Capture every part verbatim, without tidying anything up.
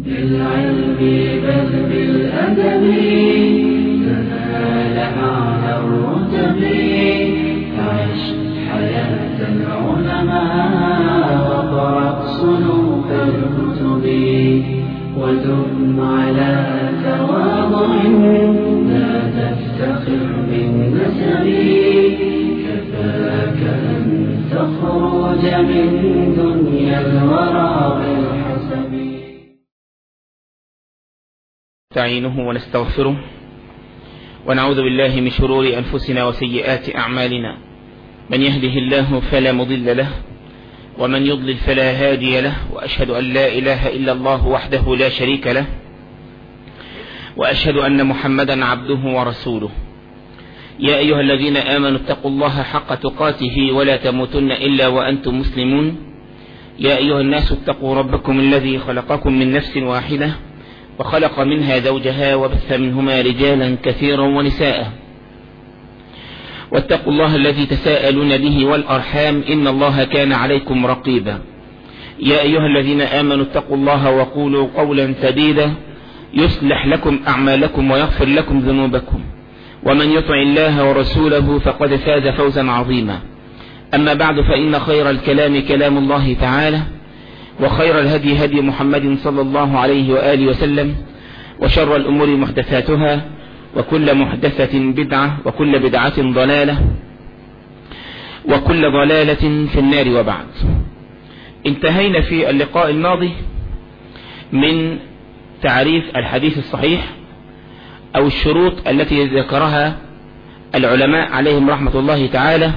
بالعلم بل بالأدب تنال أعلى الرتب. عش حياة العلماء وقرأ صنوف الكتب ودم على تواضع لا تفتخر بالنسب. كفاك أن تخرج من دنيا الورى بالحسب. نستعينه ونستغفره ونعوذ بالله من شرور أنفسنا وسيئات أعمالنا. من يهده الله فلا مضل له ومن يضلل فلا هادي له. وأشهد أن لا إله إلا الله وحده لا شريك له وأشهد أن محمدا عبده ورسوله. يا أيها الذين آمنوا اتقوا الله حق تقاته ولا تموتن إلا وأنتم مسلمون. يا أيها الناس اتقوا ربكم الذي خلقكم من نفس واحدة وخلق منها زوجها وبث منهما رجالا كثيرا ونساء. واتقوا الله الذي تساءلون به والأرحام إن الله كان عليكم رقيبا. يا أيها الذين آمنوا اتقوا الله وقولوا قولا سديدا يصلح لكم أعمالكم ويغفر لكم ذنوبكم ومن يطع الله ورسوله فقد فاز فوزا عظيما. أما بعد فإن خير الكلام كلام الله تعالى وخير الهدي هدي محمد صلى الله عليه وآله وسلم وشر الأمور محدثاتها وكل محدثة بدعة وكل بدعة ضلالة وكل ضلالة في النار. وبعد، انتهينا في اللقاء الماضي من تعريف الحديث الصحيح أو الشروط التي ذكرها العلماء عليهم رحمة الله تعالى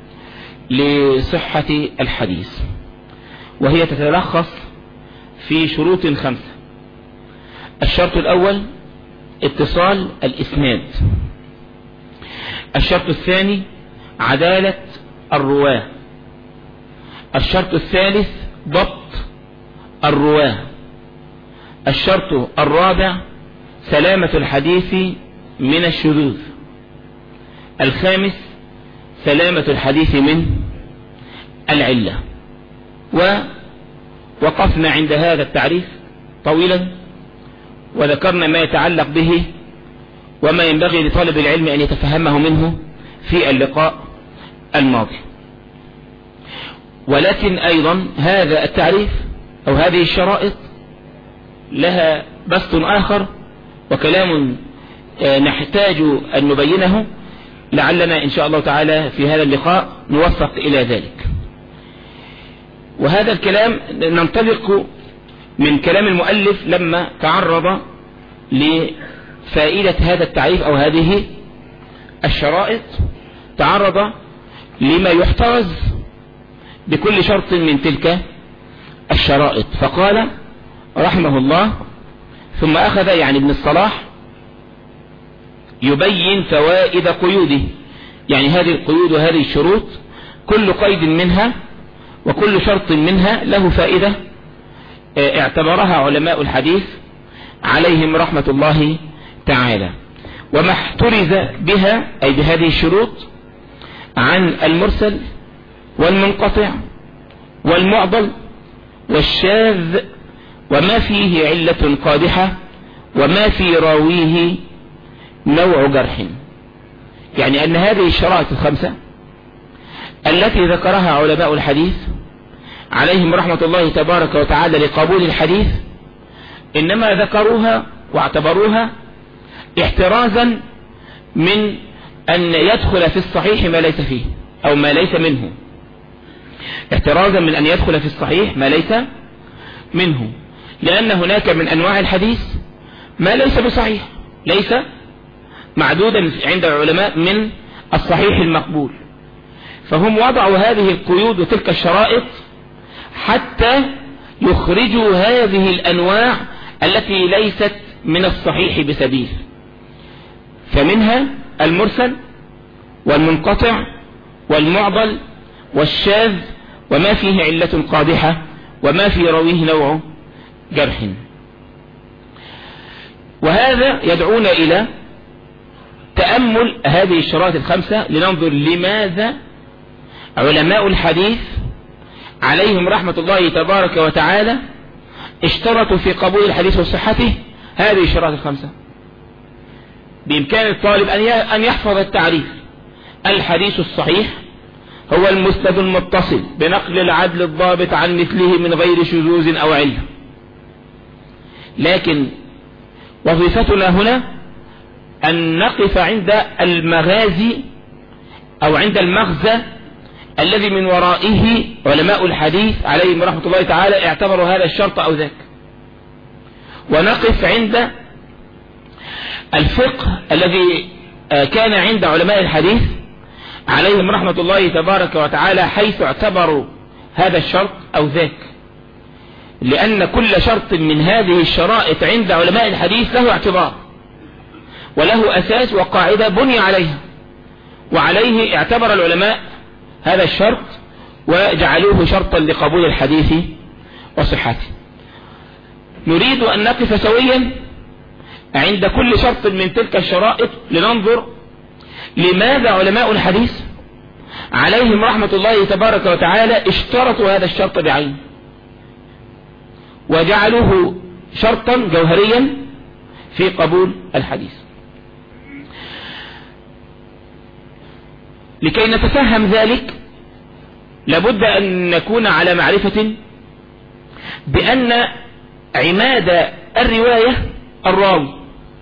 لصحة الحديث، وهي تتلخص في شروط خمسة. الشرط الأول اتصال الإسناد. الشرط الثاني عدالة الرواة. الشرط الثالث ضبط الرواة. الشرط الرابع سلامة الحديث من الشذوذ. الخامس سلامة الحديث من العلة. ووقفنا عند هذا التعريف طويلا وذكرنا ما يتعلق به وما ينبغي لطالب العلم أن يتفهمه منه في اللقاء الماضي. ولكن أيضا هذا التعريف أو هذه الشرائط لها بسط آخر وكلام نحتاج أن نبينه، لعلنا إن شاء الله تعالى في هذا اللقاء نوفق إلى ذلك. وهذا الكلام ننطلق من كلام المؤلف لما تعرض لفائدة هذا التعريف أو هذه الشرائط، تعرض لما يحترز بكل شرط من تلك الشرائط، فقال رحمه الله: ثم أخذ يعني ابن الصلاح يبين فوائد قيوده، يعني هذه القيود وهذه الشروط كل قيد منها وكل شرط منها له فائدة اعتبرها علماء الحديث عليهم رحمة الله تعالى. وما احترز بها أي بهذه الشروط عن المرسل والمنقطع والمعضل والشاذ وما فيه علة قادحة وما في راويه نوع جرح. يعني أن هذه الشرائط الخمسة التي ذكرها علماء الحديث عليهم رحمة الله تبارك وتعالى لقبول الحديث إنما ذكروها واعتبروها احترازا من أن يدخل في الصحيح ما ليس فيه أو ما ليس منه، احترازا من أن يدخل في الصحيح ما ليس منه، لأن هناك من أنواع الحديث ما ليس بصحيح، ليس معدودا عند العلماء من الصحيح المقبول. فهم وضعوا هذه القيود وتلك الشرائط حتى يخرجوا هذه الأنواع التي ليست من الصحيح بسبيل، فمنها المرسل والمنقطع والمعضل والشاذ وما فيه علة قادحة وما في راويه نوع جرح. وهذا يدعونا إلى تأمل هذه الشرائط الخمسة لننظر لماذا علماء الحديث عليهم رحمة الله تبارك وتعالى اشترطوا في قبول الحديث وصحته هذه الشرائط الخمسة. بإمكان الطالب أن يحفظ التعريف: الحديث الصحيح هو المسند المتصل بنقل العدل الضابط عن مثله من غير شذوذ أو علة. لكن وظيفتنا هنا أن نقف عند المغازي أو عند المغزى الذي من ورائه علماء الحديث عليهم رحمة الله تعالى اعتبروا هذا الشرط أو ذاك، ونقف عند الفقه الذي كان عند علماء الحديث عليهم رحمة الله تبارك وتعالى حيث اعتبروا هذا الشرط أو ذاك، لأن كل شرط من هذه الشرائط عند علماء الحديث له اعتبار وله أساس وقاعدة بني عليها، وعليه اعتبر العلماء هذا الشرط وجعلوه شرطا لقبول الحديث وصحته. نريد أن نقف سويا عند كل شرط من تلك الشرائط لننظر لماذا علماء الحديث عليهم رحمة الله تبارك وتعالى اشترطوا هذا الشرط بعين وجعلوه شرطا جوهريا في قبول الحديث. لكي نتفهم ذلك لابد أن نكون على معرفة بأن عماد الرواية الراوي.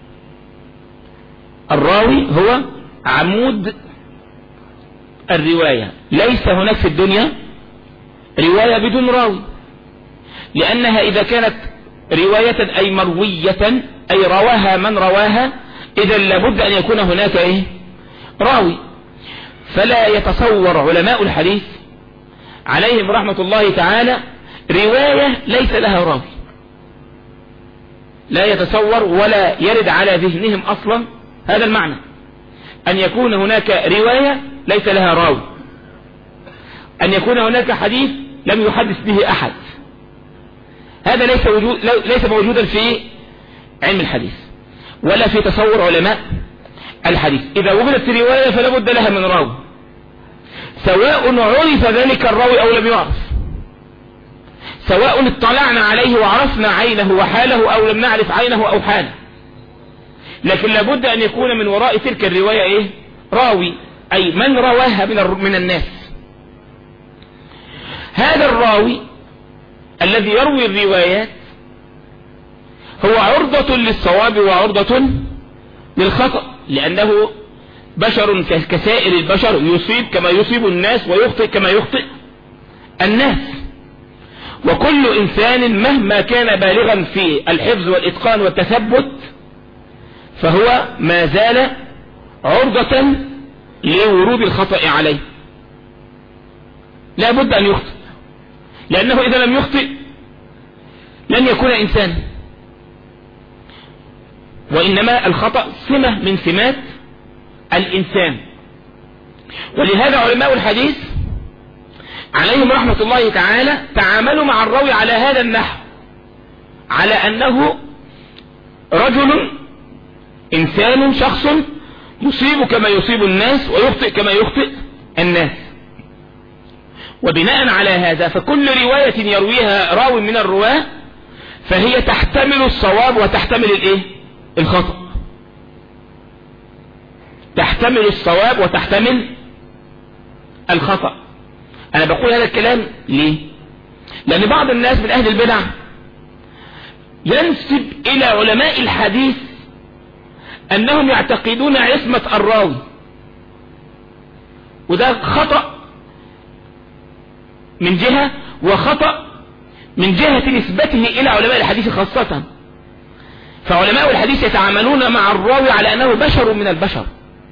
الراوي هو عمود الرواية. ليس هناك في الدنيا رواية بدون راوي، لأنها إذا كانت رواية أي مروية أي رواها من رواها إذا لابد أن يكون هناك إيه؟ راوي. فلا يتصور علماء الحديث عليهم رحمة الله تعالى رواية ليس لها راوي، لا يتصور ولا يرد على ذهنهم أصلا هذا المعنى، أن يكون هناك رواية ليس لها راوي، أن يكون هناك حديث لم يحدث به أحد. هذا ليس, وجود ليس موجودا في علم الحديث ولا في تصور علماء الحديث. إذا وجدت رواية فلا بد لها من راوي، سواء عرف ذلك الراوي أو لم يعرف، سواء اطلعنا عليه وعرفنا عينه وحاله أو لم نعرف عينه أو حاله، لكن لابد أن يكون من وراء تلك الرواية إيه؟ راوي، أي من رواها من, من الناس. هذا الراوي الذي يروي الروايات هو عرضة للصواب وعرضة للخطأ، لأنه بشر كسائر البشر، يصيب كما يصيب الناس ويخطئ كما يخطئ الناس. وكل إنسان مهما كان بالغا في الحفظ والإتقان والتثبت فهو ما زال عرضة لورود الخطأ عليه، لا بد أن يخطئ، لأنه إذا لم يخطئ لن يكون إنسان، وإنما الخطأ سمة من سمات الإنسان. ولهذا علماء الحديث عليهم رحمة الله تعالى تعاملوا مع الراوي على هذا النحو، على أنه رجل إنسان شخص يصيب كما يصيب الناس ويخطئ كما يخطئ الناس. وبناء على هذا فكل رواية يرويها راوي من الرواة فهي تحتمل الصواب وتحتمل الايه؟ الخطأ. تحتمل الصواب وتحتمل الخطأ. انا بقول هذا الكلام ليه؟ لان بعض الناس من اهل البدع ينسب الى علماء الحديث انهم يعتقدون عصمة الراوي، وده خطأ من جهة وخطأ من جهة نسبته الى علماء الحديث خاصة. فعلماء الحديث يتعاملون مع الراوي على انه بشر من البشر،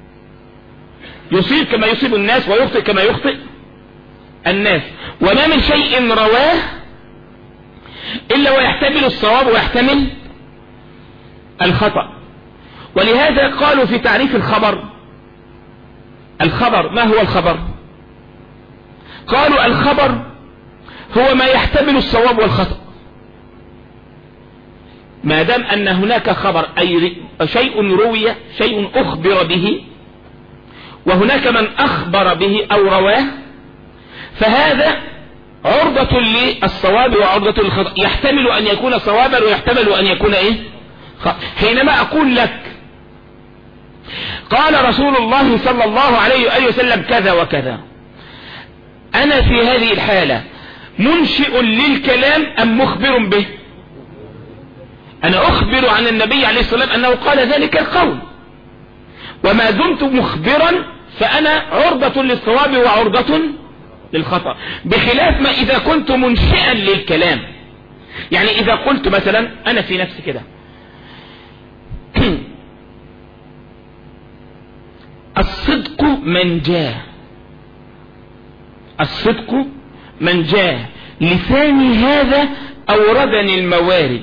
يصيب كما يصيب الناس ويخطئ كما يخطئ الناس، وما من شيء رواه إلا ويحتمل الصواب ويحتمل الخطأ. ولهذا قالوا في تعريف الخبر، الخبر ما هو الخبر؟ قالوا الخبر هو ما يحتمل الصواب والخطأ. ما دام أن هناك خبر أي شيء روي، شيء أخبر به، وهناك من أخبر به أو رواه، فهذا عرضة للصواب وعرضة للخطأ، يحتمل أن يكون صوابا ويحتمل أن يكون إيه خطأ. حينما أقول لك قال رسول الله صلى الله عليه وآله وسلم كذا وكذا، أنا في هذه الحالة منشئ للكلام أم مخبر به؟ أنا أخبر عن النبي عليه الصلاة والسلام أنه قال ذلك القول، وما دمت مخبرا فأنا عرضة للصواب وعرضة للخطأ، بخلاف ما إذا كنت منشئا للكلام. يعني إذا قلت مثلا أنا في نفسي كده الصدق من جاء، الصدق من جاء، لساني هذا أوردني الموارد.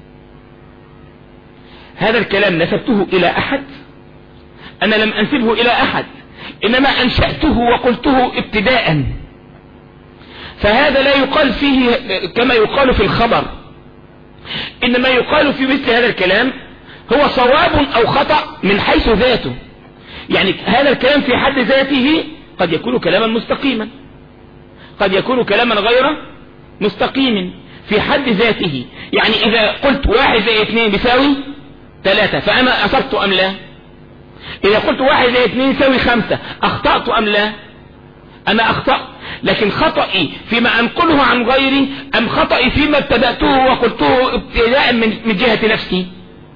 هذا الكلام نسبته إلى أحد؟ أنا لم أنسبه إلى أحد، إنما أنشأته وقلته ابتداء. فهذا لا يقال فيه كما يقال في الخبر، إنما يقال في مثل هذا الكلام هو صواب أو خطأ من حيث ذاته. يعني هذا الكلام في حد ذاته قد يكون كلاما مستقيما، قد يكون كلاما غير مستقيم في حد ذاته. يعني إذا قلت واحد زي اثنين بيساوي ثلاثة فأنا أصبت أم لا؟ إذا قلت واحد زي اثنين يساوي خمسة أخطأت أم لا؟ أنا أخطأت، لكن خطئي فيما أنقله عن غيري أم خطئي فيما ابتدأته وقلته ابتداء من جهة نفسي؟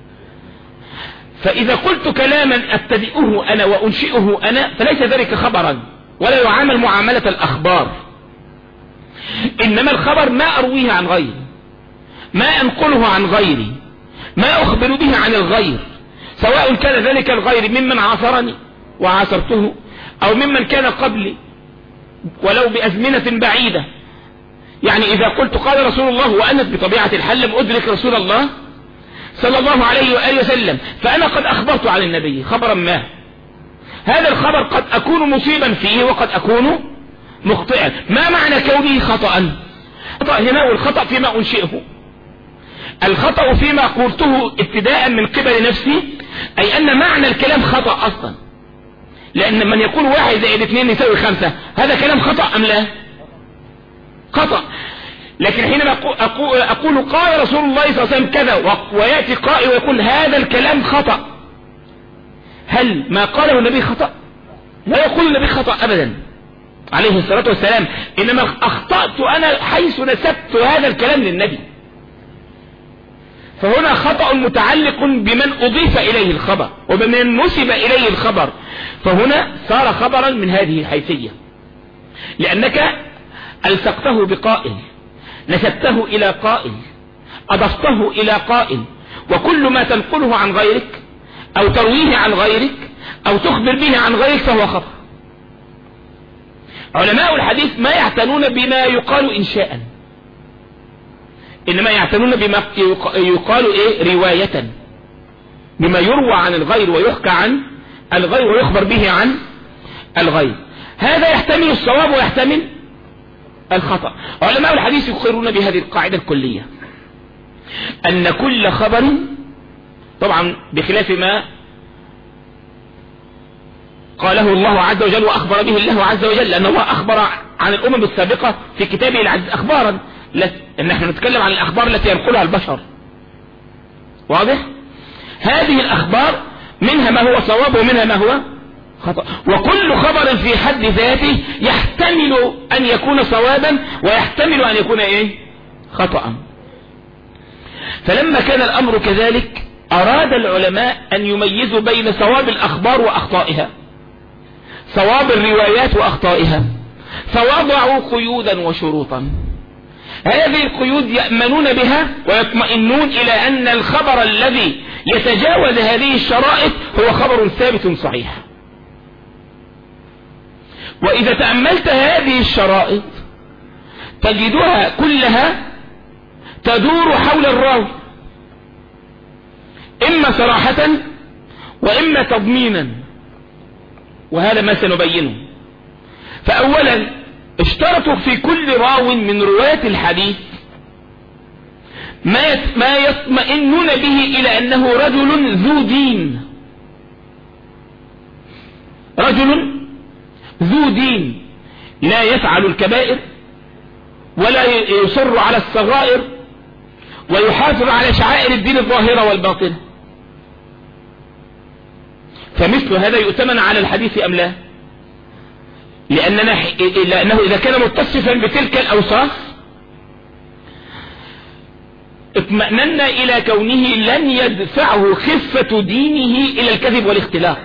فإذا قلت كلاما أبتدئه أنا وأنشئه أنا فليس ذلك خبرا، ولا يعامل معاملة الأخبار. إنما الخبر ما أرويه عن غيري، ما أنقله عن غيري، ما أخبر به عن الغير، سواء كان ذلك الغير ممن عاصرني وعاصرته أو ممن كان قبلي ولو بأزمنة بعيدة. يعني إذا قلت قال رسول الله وأنا بطبيعة الحال لم أدرك رسول الله صلى الله عليه وآله وسلم، فأنا قد أخبرت عن النبي خبرا ما، هذا الخبر قد أكون مصيبا فيه وقد أكون مخطئا. ما معنى كونه خطأ؟ خطأ هنا والخطأ فيما أنشئه. الخطأ فيما قلته ابتداء من قبل نفسي، أي أن معنى الكلام خطأ أصلا، لأن من يقول واحد زائد اثنين يساوي خمسة هذا كلام خطأ أم لا؟ خطأ. لكن حينما أقول, أقول قال رسول الله صلى الله عليه وسلم كذا ويأتي قائل ويقول هذا الكلام خطأ، هل ما قاله النبي خطأ؟ لا يقول النبي خطأ أبدا عليه الصلاة والسلام، إنما أخطأت أنا حيث نسبت هذا الكلام للنبي. فهنا خطأ متعلق بمن أضيف إليه الخبر وبمن نسب إليه الخبر، فهنا صار خبرا من هذه الحيثية، لأنك ألصقته بقائل، نسبته إلى قائل، أضفته إلى قائل، وكل ما تنقله عن غيرك أو ترويه عن غيرك أو تخبر به عن غيرك فهو خبر. علماء الحديث ما يعتنون بما يقال إنشاء، إنما يعتنون بما يقال إيه رواية، بما يروى عن الغير ويحكى عن الغير ويخبر به عن الغير. هذا يحتمل الصواب ويحتمل الخطأ. علماء الحديث يقرون بهذه القاعدة الكلية، أن كل خبر، طبعا بخلاف ما قاله الله عز وجل وأخبر به الله عز وجل، لأن الله أخبر عن الأمم السابقة في كتابه العزيز أخبارا، إن نحن نتكلم عن الأخبار التي ينقلها البشر، واضح؟ هذه الأخبار منها ما هو صواب ومنها ما هو خطأ، وكل خبر في حد ذاته يحتمل أن يكون صوابا ويحتمل أن يكون إيه؟ خطأ. فلما كان الأمر كذلك أراد العلماء أن يميزوا بين صواب الأخبار وأخطائها، صواب الروايات وأخطائها، فوضعوا قيودا وشروطا. هذه القيود يأمنون بها ويطمئنون إلى أن الخبر الذي يتجاوز هذه الشرائط هو خبر ثابت صحيح. وإذا تأملت هذه الشرائط تجدها كلها تدور حول الراوي، إما صراحة وإما تضمينا، وهذا ما سنبينه. فأولا اشترطوا في كل راو من رواة الحديث ما ما يطمئنون به إلى أنه رجل ذو دين، رجل ذو دين لا يفعل الكبائر ولا يصر على الصغائر ويحافظ على شعائر الدين الظاهرة والباطنة. فمثل هذا يؤتمن على الحديث أم لا؟ لأننا لأنه إذا كان متصفا بتلك الأوصاف اطمأننا إلى كونه لن يدفعه خفة دينه إلى الكذب والاختلاق.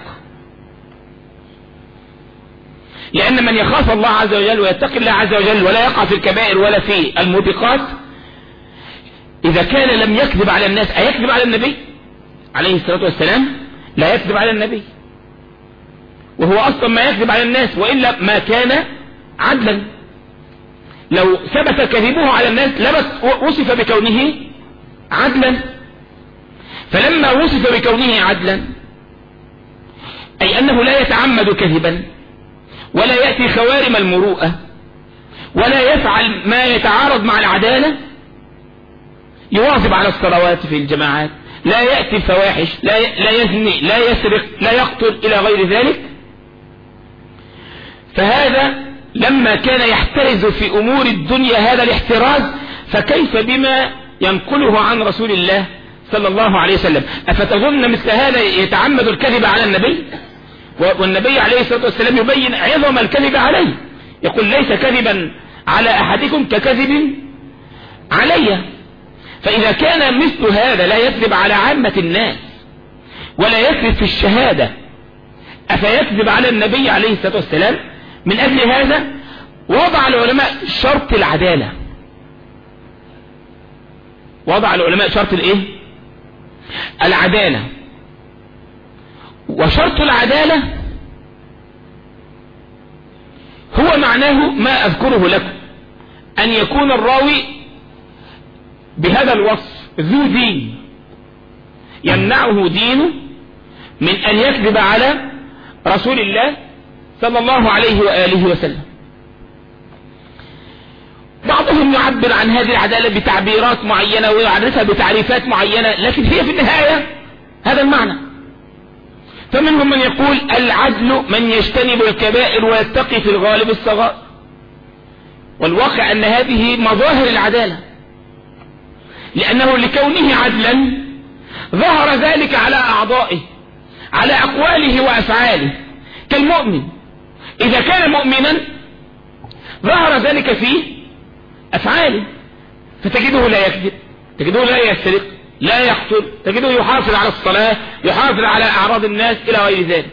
لأن من يخاف الله عز وجل ويتقي الله عز وجل ولا يقع في الكبائر ولا في الموبقات، إذا كان لم يكذب على الناس، أيكذب على النبي عليه الصلاة والسلام؟ لا يكذب على النبي، وهو أصلا ما يكذب على الناس، وإلا ما كان عدلا. لو ثبت كذبه على الناس لبس وصف بكونه عدلا. فلما وصف بكونه عدلا أي أنه لا يتعمد كذبا ولا يأتي خوارم المروءة ولا يفعل ما يتعارض مع العدالة، يواظب على الصلوات في الجماعات، لا يأتي الفواحش، لا لا يزني، لا يسرق، لا يقتل إلى غير ذلك، فهذا لما كان يحترز في أمور الدنيا هذا الاحتراز، فكيف بما ينقله عن رسول الله صلى الله عليه وسلم؟ أفتظن مثل هذا يتعمد الكذب على النبي؟ والنبي عليه الصلاة والسلام يبين عظم الكذب عليه، يقول ليس كذبا على أحدكم ككذب علي. فإذا كان مثل هذا لا يكذب على عامة الناس ولا يكذب في الشهادة، أفيكذب على النبي عليه الصلاة والسلام؟ من أجل هذا وضع العلماء شرط العدالة. وضع العلماء شرط الايه؟ العدالة. وشرط العدالة هو معناه ما أذكره لكم، أن يكون الراوي بهذا الوصف ذو دين يمنعه دينه من أن يكذب على رسول الله صلى الله عليه وآله وسلم. بعضهم يعبر عن هذه العدالة بتعبيرات معينة ويعرفها بتعريفات معينة، لكن هي في النهاية هذا المعنى. فمنهم من يقول العدل من يجتنب الكبائر ويتقي في الغالب الصغائر، والواقع أن هذه مظاهر العدالة، لأنه لكونه عدلا ظهر ذلك على أعضائه، على أقواله وأفعاله. كالمؤمن إذا كان مؤمنا ظهر ذلك في أفعاله، فتجده لا يكذب، تجده لا يسرق، لا يقتل، تجده يحافظ على الصلاة، يحافظ على أعراض الناس إلى غير ذلك.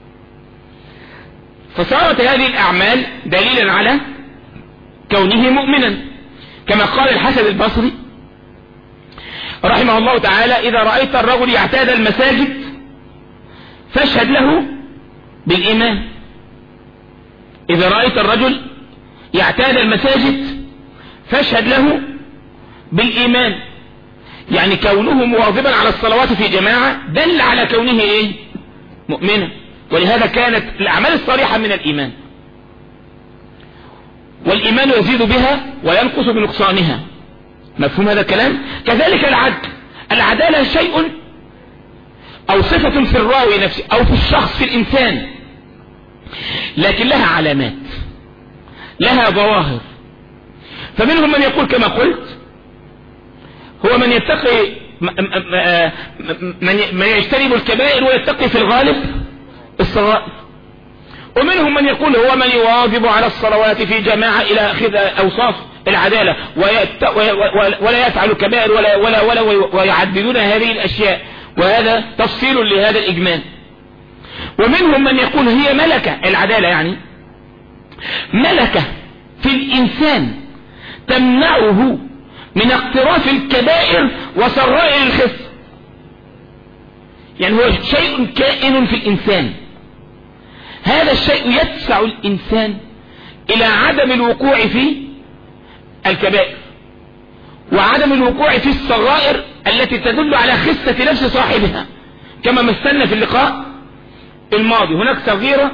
فصارت هذه الأعمال دليلا على كونه مؤمنا، كما قال الحسن البصري رحمه الله تعالى: إذا رأيت الرجل يعتاد المساجد فاشهد له بالإيمان. إذا رأيت الرجل يعتاد المساجد فاشهد له بالإيمان، يعني كونه مواظبا على الصلوات في جماعة دل على كونه إيه؟ مؤمنا. ولهذا كانت الأعمال الصالحة من الإيمان، والإيمان يزيد بها وينقص بنقصانها. مفهوم هذا الكلام؟ كذلك العدل، العدالة شيء أو صفة في الراوي نفسه أو في الشخص في الإنسان، لكن لها علامات، لها ظواهر. فمنهم من يقول كما قلت هو من يتقي من يجتنب الكبائر ويتقي في الغالب الصغائر، ومنهم من يقول هو من يواظب على الصلوات في جماعة إلى آخر أوصاف العدالة ولا يفعل كبائر ولا ولا ولا ويعددون هذه الأشياء، وهذا تفصيل لهذا الإجمال. ومنهم من يقول هي ملكة، العدالة يعني ملكة في الإنسان تمنعه من اقتراف الكبائر وسرائر الخس، يعني هو شيء كائن في الإنسان، هذا الشيء يدفع الإنسان إلى عدم الوقوع في الكبائر وعدم الوقوع في الصغائر التي تدل على خسة نفس صاحبها، كما مثلنا في اللقاء الماضي. هناك صغيرة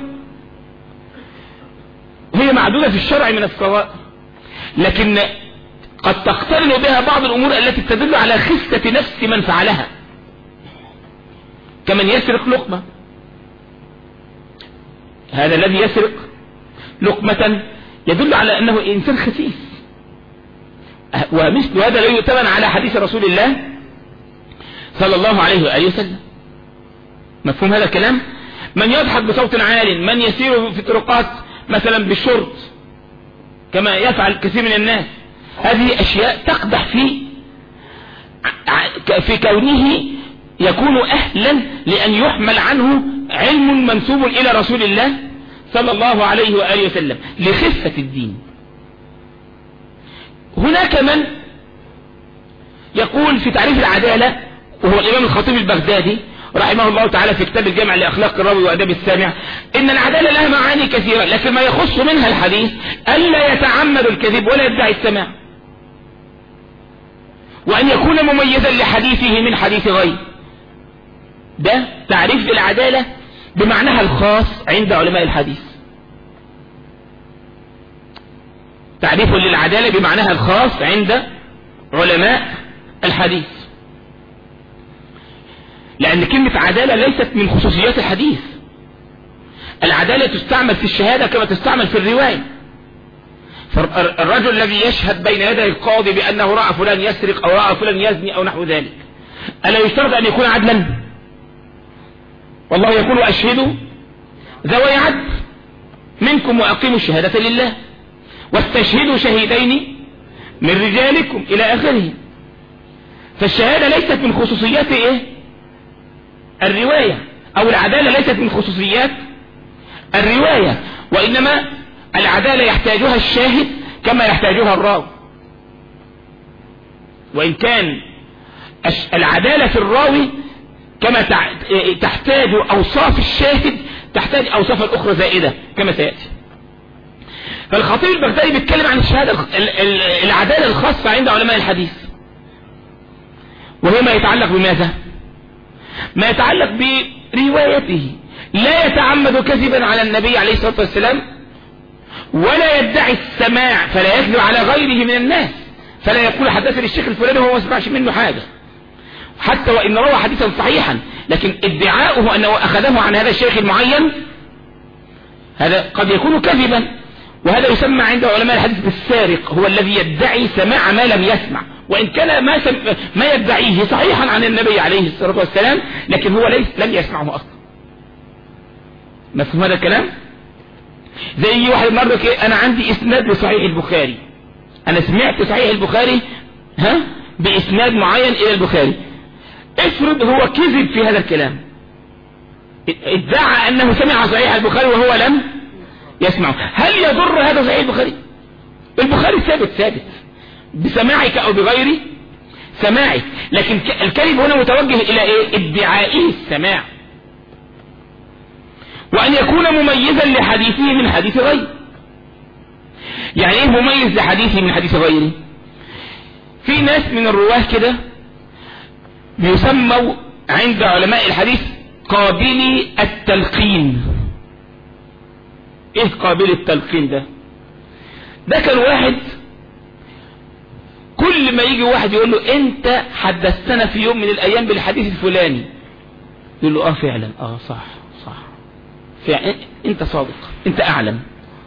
هي معدودة في الشرع من الصغائر، لكن قد تقترن بها بعض الأمور التي تدل على خسة نفس من فعلها، كمن يسرق لقمة. هذا الذي يسرق لقمة يدل على أنه إنسان خسيس، ومثل هذا لا يؤتمن على حديث رسول الله صلى الله عليه وآله وسلم. مفهوم هذا الكلام؟ من يضحك بصوت عال، من يسير في الطرقات مثلا بالشرط كما يفعل كثير من الناس، هذه أشياء تقدح في في كونه يكون أهلا لأن يحمل عنه علم منسوب إلى رسول الله صلى الله عليه وآله وسلم لخفة الدين. هناك من يقول في تعريف العدالة، وهو الإمام الخطيب البغدادي رحمه الله تعالى في كتاب الجامع لأخلاق الراوي وأداب السامع، إن العدالة لها معاني كثيرة، لكن ما يخص منها الحديث ألا يتعمد الكذب ولا يدعي السماع، وأن يكون مميزا لحديثه من حديث غيره. ده تعريف العدالة بمعناها الخاص عند علماء الحديث. تعريف للعدالة بمعناها الخاص عند علماء الحديث، لأن كلمة عدالة ليست من خصوصيات الحديث. العدالة تستعمل في الشهادة كما تستعمل في الرواية. فالرجل الذي يشهد بين يدي القاضي بأنه رأى فلان يسرق أو رأى فلان يزني أو نحو ذلك، ألا يشترط أن يكون عدلا؟ والله يقول أشهدوا ذوي عدل منكم وأقيموا الشهادة لله واستشهدوا شهيدين من رجالكم إلى آخره. فالشهادة ليست من خصوصيات إيه؟ الرواية، أو العدالة ليست من خصوصيات الرواية، وإنما العدالة يحتاجها الشاهد كما يحتاجها الراوي. وإن كان العدالة في الراوي كما تحتاج أوصاف الشاهد تحتاج أوصاف الأخرى زائدة كما سيأتي. فالخطيب البغدادي بيتكلم عن الشهادة العدالة الخاصة عند علماء الحديث، وهي ما يتعلق بماذا؟ ما يتعلق بروايته، لا يتعمد كذبا على النبي عليه الصلاة والسلام، ولا يدعي السماع فلا يكذب على غيره من الناس، فلا يقول حدثني الشيخ الفلاني وهو ما سمعش منه حاجة، حتى وإن روى حديثا صحيحا، لكن ادعاؤه أنه أخذه عن هذا الشيخ المعين هذا قد يكون كذبا. وهذا يسمى عند علماء الحديث بالسارق، هو الذي يدعي سماع ما لم يسمع، وإن كان ما, سم... ما يدعيه صحيحا عن النبي عليه الصلاة والسلام، لكن هو ليس لم يسمعه أصلا. مفهوم هذا الكلام؟ زي واحد مرة كي أنا عندي إسناد لصحيح البخاري، أنا سمعت صحيح البخاري ها بإسناد معين إلى البخاري، افرض هو كذب في هذا الكلام، ادعى أنه سمع صحيح البخاري وهو لم يسمعه، هل يضر هذا صحيح البخاري؟ البخاري ثابت ثابت بسماعك أو بغير سماعك، لكن الكذب هنا متوجه إلى إيه؟ ادعائه السماع، وأن يكون مميزا لحديثه من حديث غيره. يعني إيه مميز لحديثه من حديث غيره؟ في ناس من الرواه كده بيسموا عند علماء الحديث قابلي التلقين. ايه قابل التلقين ده؟ ده كان واحد كل ما يجي واحد يقول له انت حدثتنا في يوم من الايام بالحديث الفلاني، يقول له اه فعلا اه صح صح فعلا انت صادق انت اعلم.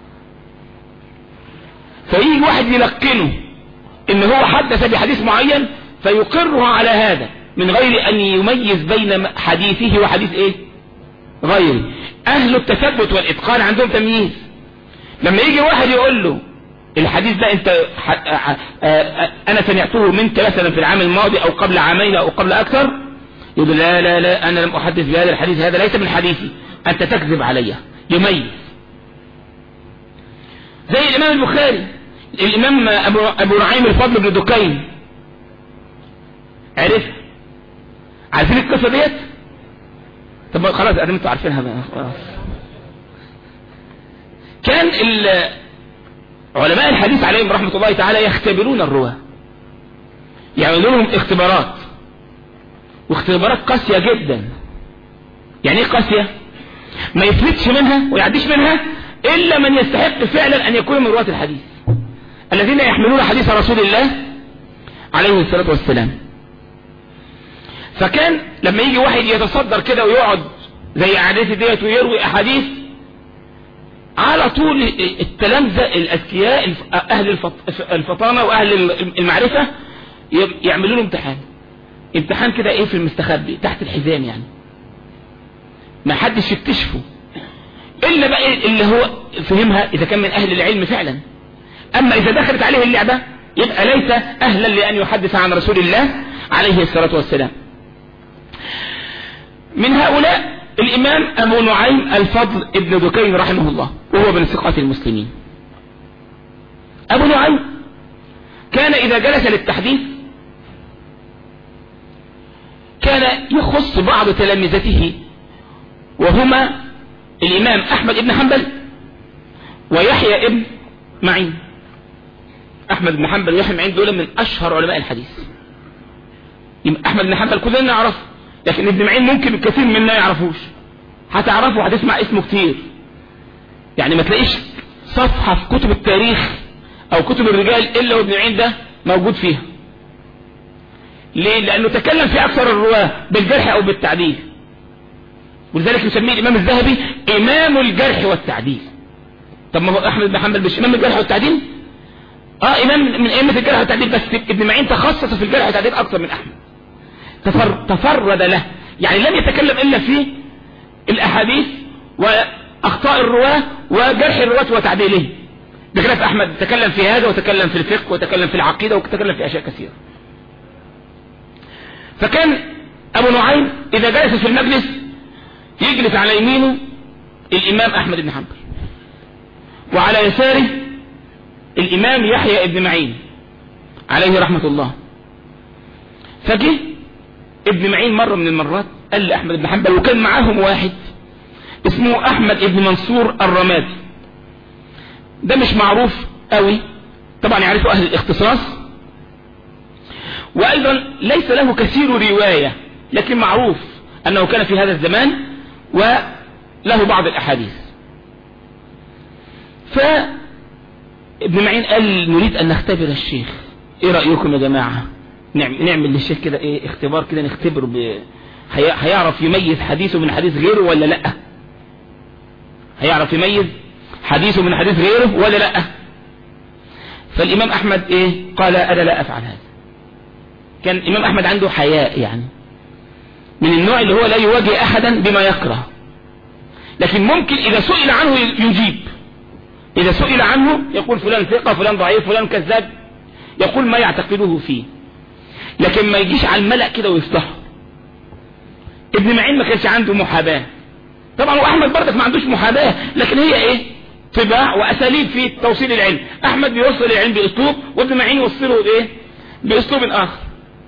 فيجي واحد يلقنه ان هو حدث بحديث معين فيقره على هذا من غير ان يميز بين حديثه وحديث ايه غيره. اهل التثبت والاتقان عندهم تمييز. لما يجي واحد يقول له الحديث ده انت انا سمعته منك مثلا في العام الماضي او قبل عامين او قبل اكثر، يقول لا لا لا انا لم احدث بهذا الحديث، هذا ليس من حديثي، انت تكذب علي. يميز. زي الامام البخاري، الامام ابو, أبو نعيم الفضل بن دكين، عرف عارفين القصة ديت؟ طب خلاص ادام انتوا عارفينها بقى خلاص. كان علماء الحديث عليهم رحمة الله تعالى يختبرون الرواة، يعملون لهم اختبارات، واختبارات قاسية جدا. يعني ايه قاسية؟ ما يفلتش منها ويعديش منها الا من يستحق فعلا ان يكون من رواة الحديث الذين يحملون حديث رسول الله عليه الصلاة والسلام. فكان لما يجي واحد يتصدر كده ويقعد زي عادتي ديت ويروي احاديث، على طول التلامذة الأذكياء أهل الفطانة وأهل المعرفة يعملوا له امتحان امتحان كده ايه في المستخبي تحت الحزام، يعني ما حدش يكتشفه إلا بقى اللي هو فهمها إذا كان من أهل العلم فعلا. أما إذا دخلت عليه اللعبة يبقى ليس أهلا لأن يحدث عن رسول الله عليه الصلاة والسلام. من هؤلاء الإمام أبو نعيم الفضل ابن دكين رحمه الله، وهو من ثقات المسلمين. أبو نعيم كان إذا جلس للتحديث كان يخص بعض تلامذته، وهما الإمام أحمد بن حنبل ويحيى ابن معين. أحمد بن حنبل ويحيى بن معين دول من أشهر علماء الحديث. أحمد بن حنبل كلنا نعرفه، لكن ابن معين ممكن الكثير منا يعرفوش. هتعرفه وهتسمع اسمه كتير، يعني ما تلاقيش صفحة في كتب التاريخ أو كتب الرجال إلا وابن معين ده موجود فيها. ليه؟ لأنه تكلم في أكثر الرواة بالجرح أو بالتعديل، ولذلك يسميه الإمام الذهبي إمام الجرح والتعديل. طب ما هو أحمد بن حنبل مش إمام الجرح والتعديل؟ آه إمام من أئمة الجرح والتعديل، بس ابن معين تخصص في الجرح والتعديل أكثر من أحمد، تفر تفرد له، يعني لم يتكلم إلا في الأحاديث وأخطاء الرواة وجرح الرواة وتعديله، بخلاف أحمد تكلم في هذا وتكلم في الفقه وتكلم في العقيدة وتكلم في أشياء كثيرة. فكان أبو نعيم إذا جلس في المجلس يجلس على يمينه الإمام أحمد بن حنبل، وعلى يساره الإمام يحيى ابن معين عليه رحمة الله. فجه ابن معين مرة من المرات قال لأحمد بن حنبل، وكان معاهم واحد اسمه أحمد ابن منصور الرمادي، ده مش معروف قوي طبعا، يعرفه أهل الاختصاص، وأيضا ليس له كثير رواية، لكن معروف أنه كان في هذا الزمان وله بعض الأحاديث. فابن معين قال نريد أن نختبر الشيخ، إيه رأيكم يا جماعة نعمل للشيخ كده إيه اختبار كده نختبره ب... هيعرف يميز حديثه من حديث غيره ولا لأ؟ هيعرف يميز حديثه من حديث غيره ولا لأ؟ فالإمام أحمد إيه قال أنا لا أفعل هذا. كان الإمام أحمد عنده حياء، يعني من النوع اللي هو لا يواجه أحدا بما يكره، لكن ممكن إذا سئل عنه يجيب، إذا سئل عنه يقول فلان ثقة فلان ضعيف فلان كذاب، يقول ما يعتقده فيه، لكن ما يجيش على الملأ كده ويفتحه. ابن معين ما كانش عنده محاباة طبعا، وأحمد برضك ما عندوش محاباة، لكن هي إيه طباع وأساليب في توصيل العلم. أحمد بيوصل العلم بأسلوب، وابن معين يوصله إيه بأسلوب آخر.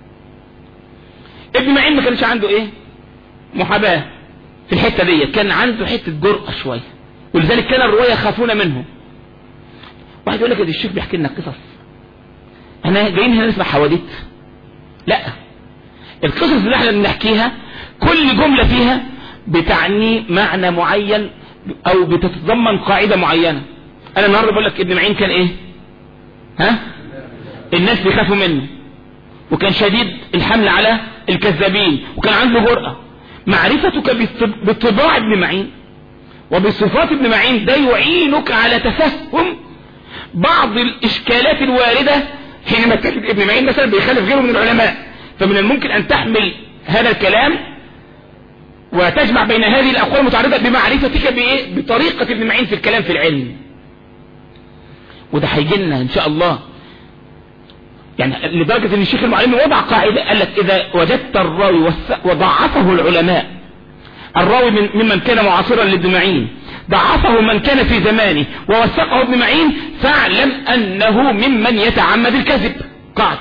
ابن معين ما كانش عنده إيه محاباة في الحتة دي، كان عنده حتة جرأة شوية، ولذلك كان الرواية يخافون منه. واحد يقول لك الشيخ بيحكي لنا قصص، احنا جايين هنا نسمع حواديت؟ لا، القصص اللي احنا بنحكيها كل جملة فيها بتعني معنى معين او بتتضمن قاعدة معينة. انا النهاردة بقول لك ابن معين كان ايه ها الناس بيخافوا منه، وكان شديد الحمل على الكذابين، وكان عنده جرأة. معرفتك بطباع ابن معين وبصفات ابن معين ده يعينك على تفهم بعض الاشكالات الواردة حينما تجد ابن معين مثلا بيخالف غيره من العلماء، فمن الممكن ان تحمل هذا الكلام وتجمع بين هذه الاقوال المتعارضة بمعرفتك بايه بطريقة ابن معين في الكلام في العلم. وده هيجي لنا ان شاء الله، يعني لدرجة ان الشيخ المعلمي وضع قاعدة قال لك اذا وجدت الراوي وضعفه العلماء، الراوي من ممن كان معاصرا لابن معين ضعفه من كان في زمانه ووثقه ابن معين، فاعلم انه ممن يتعمد الكذب. قاعدة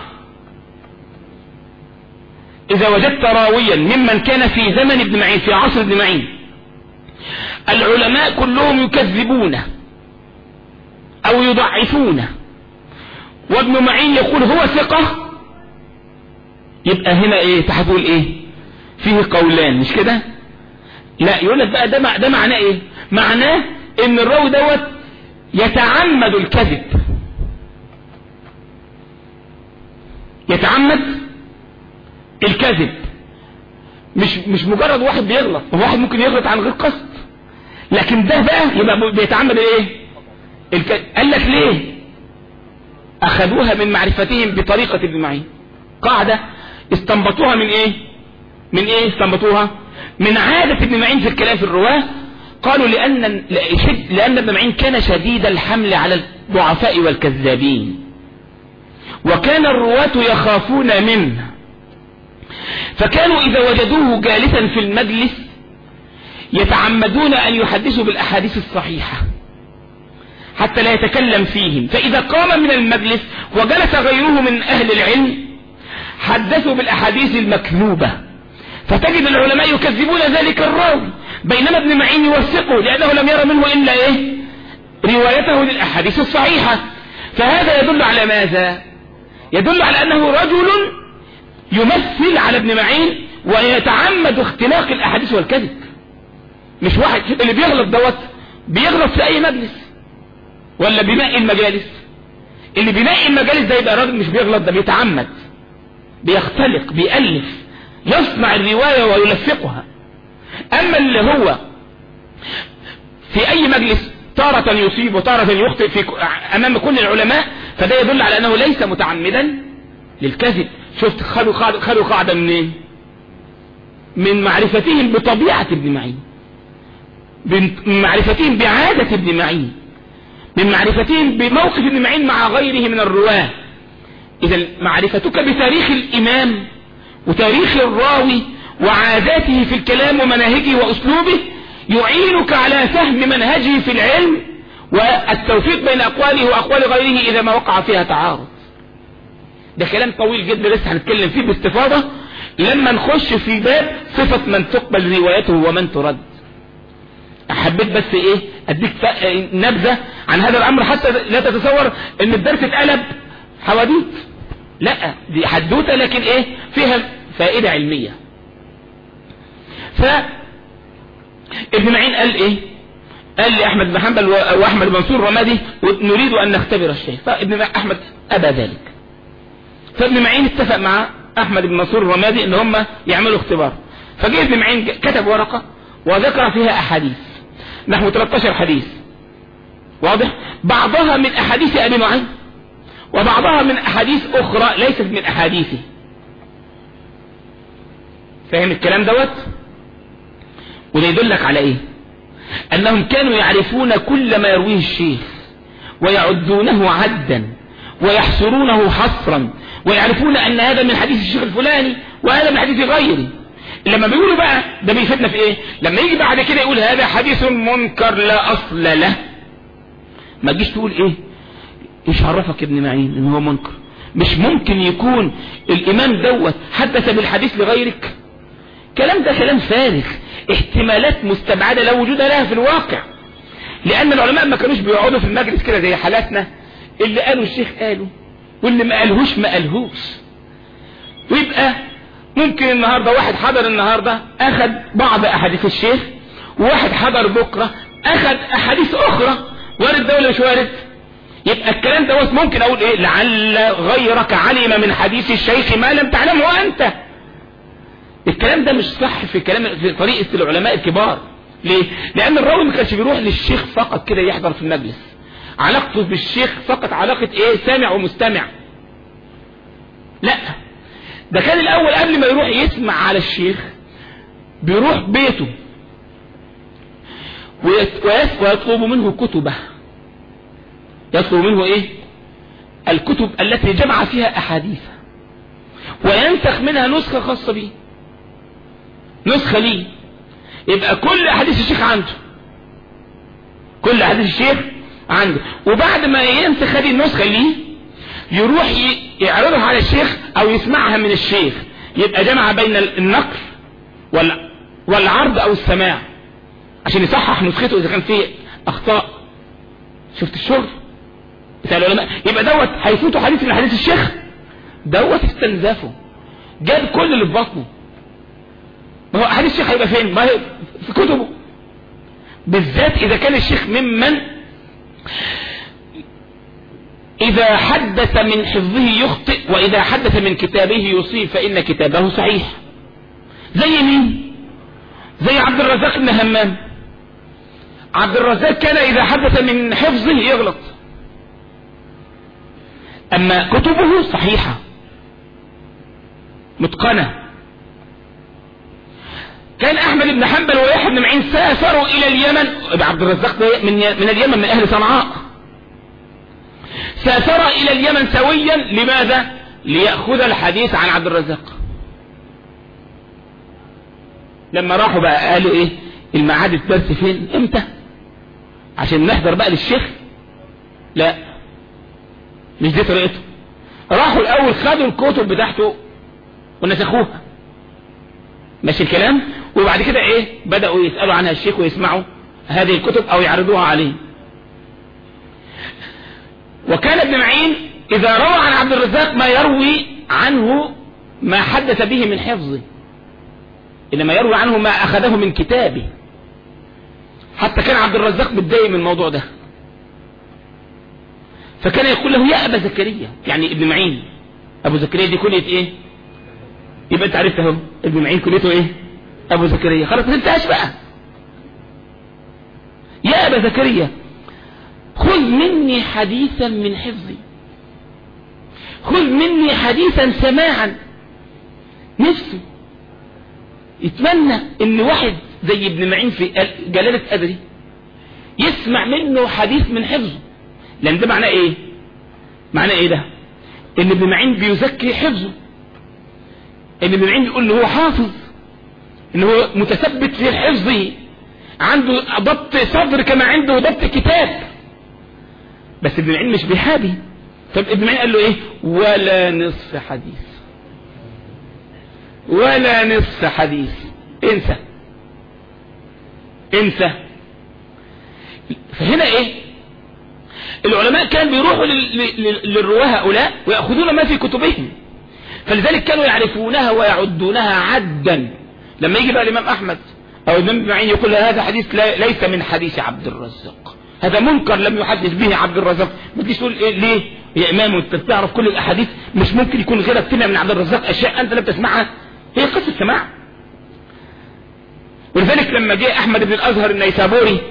اذا وجدت راويا ممن كان في زمن ابن معين في عصر ابن معين العلماء كلهم يكذبونه او يضعفونه، وابن معين يقول هو ثقة، يبقى هنا ايه تحقول ايه فيه قولان، مش كده؟ لا، يقول لك بقى ده ده معناه ايه؟ معناه ان الراوي دوت يتعمد الكذب، يتعمد الكذب، مش مش مجرد واحد بيغلط، واحد ممكن يغلط عن غير قصد، لكن ده بقى يبقى بيتعمد ايه؟ الك... قال لك ليه؟ اخذوها من معرفتهم بطريقة ابن معين. قاعدة استنبطوها من ايه؟ من ايه استنبطوها؟ من عادة ابن معين في الكلام في الرواة. قالوا لأن لأن ابن معين كان شديد الحمل على الضعفاء والكذابين، وكان الرواة يخافون منه، فكانوا إذا وجدوه جالسا في المجلس يتعمدون أن يحدثوا بالأحاديث الصحيحة حتى لا يتكلم فيهم، فإذا قام من المجلس وجلس غيره من أهل العلم حدثوا بالأحاديث المكذوبة، فتجد العلماء يكذبون ذلك الراوي، بينما ابن معين يوثقه لأنه لم يرى منه إلا إيه؟ روايته للأحاديث الصحيحة. فهذا يدل على ماذا؟ يدل على أنه رجل يمثل على ابن معين ويتعمد اختلاق الأحاديث والكذب. مش واحد اللي بيغلط دوت بيغلط في أي مجلس ولا بينقي المجالس. اللي بينقي المجالس ده يبقى راجل مش بيغلط، ده بيتعمد، بيختلق، بيألف، يصنع الرواية ويلفقها. أما اللي هو في أي مجلس تارة يصيب وتارة يخطئ في أمام كل العلماء، فده يدل على أنه ليس متعمدا للكذب. شفت خلوا قاعدة, خلوا قاعدة منين؟ من معرفتهم بطبيعة ابن معين، من معرفتهم بعادة ابن معين، من معرفتهم بموقف ابن معين مع غيره من الرواة. إذا معرفتك بتاريخ الإمام وتاريخ الراوي وعاداته في الكلام ومناهجه وأسلوبه يعينك على فهم منهجه في العلم والتوفيق بين أقواله وأقوال غيره إذا ما وقع فيها تعارض. ده كلام طويل جدا لسه هنتكلم فيه باستفاضة لما نخش في باب صفة من تقبل روايته ومن ترد. حبيت بس ايه اديك نبذة عن هذا الامر حتى لا تتصور ان الدرس اتقلب حواديت، لا دي حدوته لكن ايه فيها فائدة علمية. ف ابن معين قال ايه؟ قال لأحمد بن حنبل وأحمد بن منصور الرمادي نريد أن نختبر الشيخ، فابن أحمد أبى ذلك، فابن معين اتفق مع أحمد بن منصور الرمادي ان هم يعملوا اختبار. فجاء ابن معين كتب ورقة وذكر فيها أحاديث نحو ثلاثة عشر حديث، واضح؟ بعضها من أحاديث أبي نعيم وبعضها من أحاديث أخرى ليست من أحاديثه. فاهم الكلام دوت؟ وده يدلك على ايه؟ انهم كانوا يعرفون كل ما يرويه الشيخ ويعدونه عدا ويحصرونه حصرا، ويعرفون ان هذا من حديث الشيخ الفلاني وهذا من حديث غيره. لما بيقولوا بقى ده بيفيدنا في ايه؟ لما يجي بعد كده يقول هذا حديث منكر لا اصل له، ما تجيش تقول ايه ايش عرفك ابن معين ان هو منكر؟ مش ممكن يكون الامام دوت حدث بالحديث لغيرك. كلام ده كلام فارغ، احتمالات مستبعدة لا وجود لها في الواقع، لان العلماء ما كانوش بيقعدوا في المجلس كده زي حالاتنا، اللي قالوا الشيخ قالوا واللي ما قالهوش ما قالهوش. ويبقى ممكن النهاردة واحد حضر النهاردة اخذ بعض احاديث الشيخ، وواحد حضر بكرة اخذ احاديث اخرى، وارد ده ولا مش وارد؟ يبقى الكلام دوت ممكن اقول ايه؟ لعل غيرك علم من حديث الشيخ ما لم تعلمه انت. الكلام ده مش صح في كلام في طريقة العلماء الكبار. ليه؟ لان الراوي ما كانش بيروح للشيخ فقط كده يحضر في المجلس، علاقته بالشيخ فقط علاقة ايه؟ سامع ومستمع. لا، ده كان الاول قبل ما يروح يسمع على الشيخ بيروح بيته ويطلب منه كتبه، يطلب منه ايه؟ الكتب التي جمع فيها احاديث، وينسخ منها نسخة خاصة به، نسخة ليه. يبقى كل احاديث الشيخ عنده، كل احاديث الشيخ عنده، وبعد ما ينسخ هذه النسخة ليه يروح يعرضها على الشيخ او يسمعها من الشيخ. يبقى جمع بين النقل والعرض او السماع عشان يصحح نسخته اذا كان فيه اخطاء. شفت الشغل بتاع العلماء؟ يبقى دوت هيفوتوا حديث من حديث الشيخ دوت، استنزفه، جاب كل اللي في بطنه. ما هو حديث الشيخ هيبقى فين؟ ما هي في كتبه، بالذات اذا كان الشيخ ممن اذا حدث من حفظه يخطئ واذا حدث من كتابه يصيب، فان كتابه صحيح. زي مين؟ زي عبد الرزاق بن همام. عبد الرزاق كان إذا حدث من حفظه يغلط، أما كتبه صحيحة متقنة. كان أحمد بن حنبل ويحيى بن معين سافروا إلى اليمن، عبد الرزاق من من اليمن من أهل صنعاء، سافر إلى اليمن سويا. لماذا؟ ليأخذ الحديث عن عبد الرزاق. لما راحوا بقى قالوا إيه الميعاد الدرس فين امتى عشان نحضر بقى للشيخ؟ لا، مش دي طريقته. راحوا الأول خدوا الكتب بتاعته ونسخوها، ماشي الكلام، وبعد كده ايه بدأوا يسألوا عنها الشيخ ويسمعوا هذه الكتب او يعرضوها عليه. وكان ابن معين اذا روى عن عبد الرزاق ما يروي عنه ما حدث به من حفظه، انما يروي عنه ما اخذه من كتابه. حتى كان عبد الرزاق متضايق من الموضوع ده، فكان يقول له يا ابا زكريا، يعني ابن معين ابو زكريا دي كنية ايه؟ يبقى انت عرفت اهو ابن معين كنيته ايه؟ ابو زكريا. خلاص ما تنساش بقى. يا ابا زكريا خذ مني حديثا من حفظي، خذ مني حديثا سماعا. نفسي يتمنى ان واحد زي ابن معين في جلالة قدري يسمع منه حديث من حفظه. لان ده معناه ايه؟ معناه ايه ده؟ ان ابن معين بيزكي حفظه، ان ابن معين بيقول له هو حافظ، ان هو متثبت في حفظه، عنده ضبط صدر كما عنده ضبط كتاب. بس ابن معين مش بيحابي. طب ابن معين قال له ايه؟ ولا نصف حديث، ولا نصف حديث، انسى انسى. فهنا ايه؟ العلماء كانوا بيروحوا للرواه هؤلاء ويأخذون ما في كتبهم، فلذلك كانوا يعرفونها ويعدونها عدا. لما يجي بقى الإمام أحمد أو الإمام ابن معين يقول هذا حديث ليس من حديث عبد الرزاق، هذا منكر لم يحدث به عبد الرزاق، ما تجيش تقول إيه ليه يا إمام أنت بتعرف كل الأحاديث، مش ممكن يكون غيرك سمع من عبد الرزاق أشياء أنت لم تسمعها. هي قصة سماع. ولذلك لما جاء أحمد بن الأزهر النيسابوري،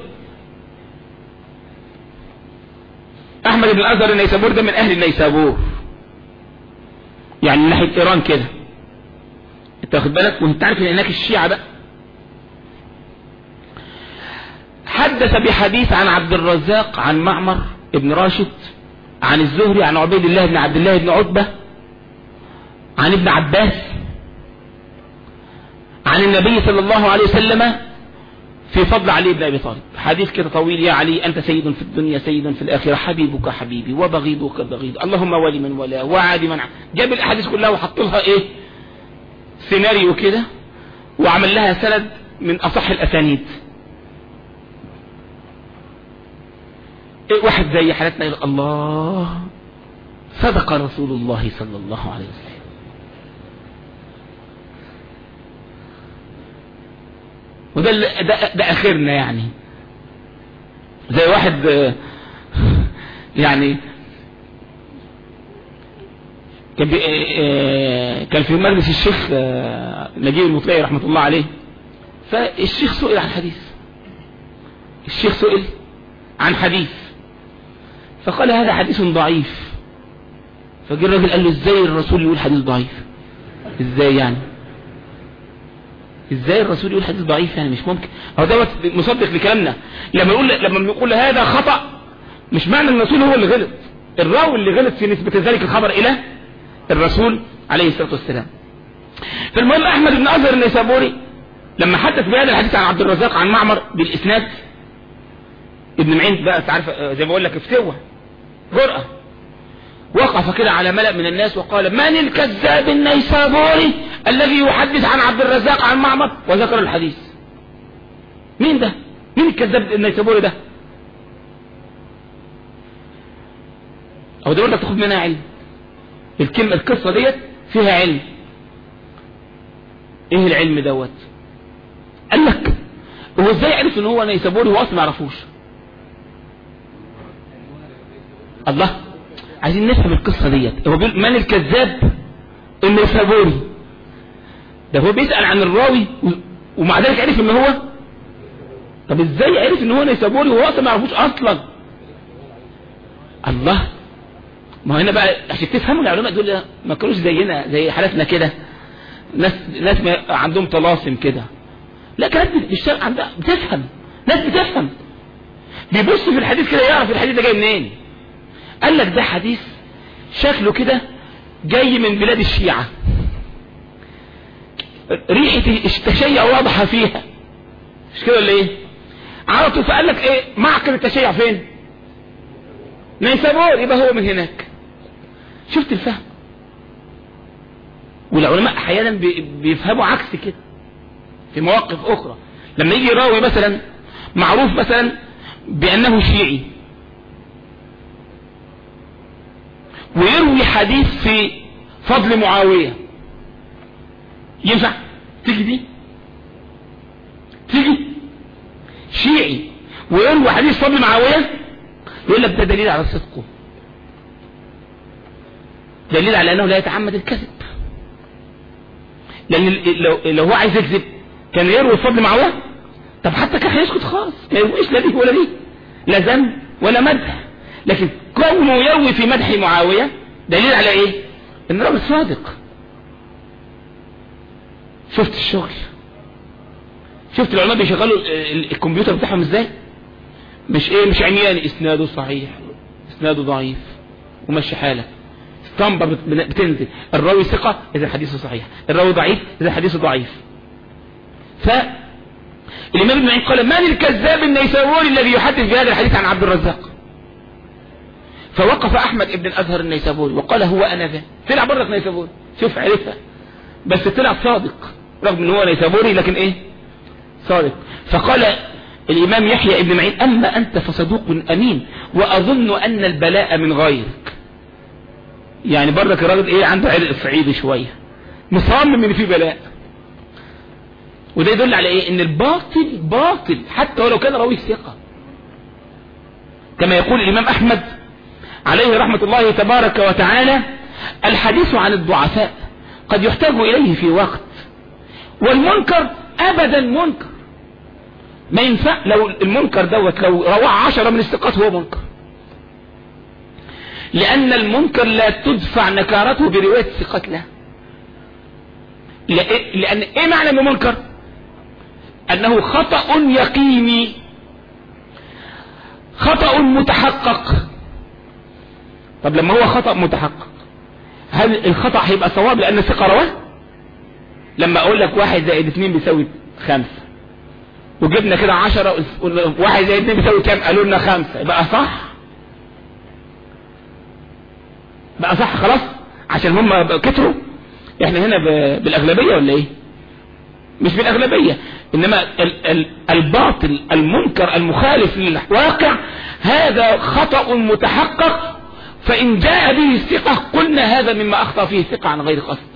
أحمد بن الأزهر النيسابوري ده من أهل النيسابور، يعني من ناحية إيران كده، أنت واخد بالك، وأنت عارف إن هناك الشيعة بقى. حدث بحديث عن عبد الرزاق عن معمر ابن راشد عن الزهري عن عبيد الله بن عبد الله بن عتبة عن ابن عباس عن النبي صلى الله عليه وسلم في فضل علي بن أبي طالب. حديث كده طويل: يا علي أنت سيد في الدنيا سيد في الآخرة، حبيبك حبيبي وبغيضك بغيض، اللهم ولي من ولا وعادي من. جاب الأحاديث كلها وحط لها إيه سيناريو كده وعمل لها سند من أصح الأسانيد. إيه واحد زي حالتنا يقول الله صدق رسول الله صلى الله عليه وسلم. وده ده, ده اخرنا، يعني زي واحد يعني كان كان في مجلس الشيخ نجيب المطلعي رحمة الله عليه، فالشيخ سئل عن حديث الشيخ سئل عن حديث فقال هذا حديث ضعيف. فجاء الراجل قال له ازاي الرسول يقول حديث ضعيف؟ ازاي يعني؟ ازاي الرسول يقول حديث ضعيف؟ يعني مش ممكن. هو ده مصدق لكلامنا. لما نقول لما بنقول هذا خطأ، مش معنى ان الرسول هو اللي غلط، الراوي اللي غلط في نسبة ذلك الخبر الى الرسول عليه الصلاة والسلام. فالمهم احمد بن أزهر النيسابوري لما حدث بهذا الحديث عن عبد الرزاق عن معمر بالاسناد، ابن معين بقى تعرف زي ما بقول لك افتوى جرأة، وقف كده على ملأ من الناس وقال: من الكذاب النيسابوري الذي يحدث عن عبد الرزاق عن معمر؟ وذكر الحديث. مين ده؟ مين الكذاب النيسابوري ده؟ او ده برضه تاخد منها علم. الكلمة القصة ديت فيها علم. ايه العلم دوت؟ قال لك هو ازاي عرف ان هو نيسابوري واصلا ما يعرفوش؟ الله، عايزين نفهم القصة ديت. هو بيقول من الكذاب النيسابوري، ده هو بيسأل عن الراوي ومع ذلك عرف ان هو طب ازاي عرف ان هو نيسابوري وهو اصلا ما يعرفوش اصلا؟ الله، ما هنا بقى عشان تفهموا العلماء دول ما كانوش زينا زي حالتنا كده، ناس ناس عندهم طلاسم كده، لا كانت بتشتغل عندها بتفهم، ناس بتفهم، بيبص في الحديث كده يعرف الحديث ده جاي منين. قال لك ده حديث شكله كده جاي من بلاد الشيعة، ريحة التشيع واضحة فيها، مش كده ولا ايه؟ عرفوا فقال لك ايه معقل التشيع فين؟ نيسابور، يبقى هو من هناك. شفت الفهم؟ والعلماء احيانا بيفهموا عكس كده في مواقف اخرى. لما يجي راوي مثلا معروف مثلا بانه شيعي ويروي حديث في فضل معاوية، ينفع تيجي دي؟ تيجي شيعي ويروي حديث فضل معاوية، يقول لك ده دليل على صدقه، دليل على انه لا يتعمد الكذب، لان لو, لو هو عايز يكذب كان يروي فضل معاوية. طب حتى كان هيسكت خالص، ما يرويش لا دي ولا دي، لا ذم ولا مدح. لكن كونه يروي في مدح معاوية دليل على ايه؟ ان الراجل صادق. شفت الشغل؟ شفت العلماء بيشغلوا الكمبيوتر بتاعهم ازاي؟ مش ايه مش عمياني، اسناده صحيح اسناده ضعيف ومشي حالك، اسطمبة بتنزل، الراوي ثقة اذا حديثه صحيح، الراوي ضعيف اذا حديثه ضعيف. فالإمام ابن معين قال من الكذاب النيسابوري الذي يحدث بهذا الحديث عن عبد الرزاق؟ فوقف احمد ابن الازهر النيسابوري وقال هو انا ذا. طلع برك نيسابوري، شوف عرفها، بس طلع صادق رغم ان هو نيسابوري لكن ايه صادق. فقال الامام يحيى ابن معين اما انت فصدوق امين واظن ان البلاء من غيرك. يعني برك الراجل ايه عنده عرق صعيدي شويه، مصمم ان في بلاء. وده يدل على ايه؟ ان الباطل باطل حتى ولو كان راوي ثقه. كما يقول الامام احمد عليه رحمة الله تبارك وتعالى الحديث عن الضعفاء قد يحتاج إليه في وقت، والمنكر أبدا منكر ما ينفع. لو المنكر دوت لو رواه عشرة من الثقات هو منكر، لأن المنكر لا تدفع نكارته برواية الثقات له. لأن إيه معنى أنه منكر؟ أنه خطأ يقيني، خطأ متحقق. طب لما هو خطأ متحقق هل الخطأ هيبقى صواب لأن الثقة رواه؟ لما أقول لك واحد زائد اثنين بيساوي خمسة وجبنا كده عشرة، واحد زائد اثنين بيساوي كام؟ قالوا لنا خمسة، يبقى صح؟ بقى صح خلاص عشان هم كتروا. احنا هنا بالأغلبية ولا ايه؟ مش بالأغلبية، انما الباطل المنكر المخالف للواقع هذا خطأ متحقق، فإن جاء به الثقة قلنا هذا مما أخطأ فيه الثقة عن غير قصد.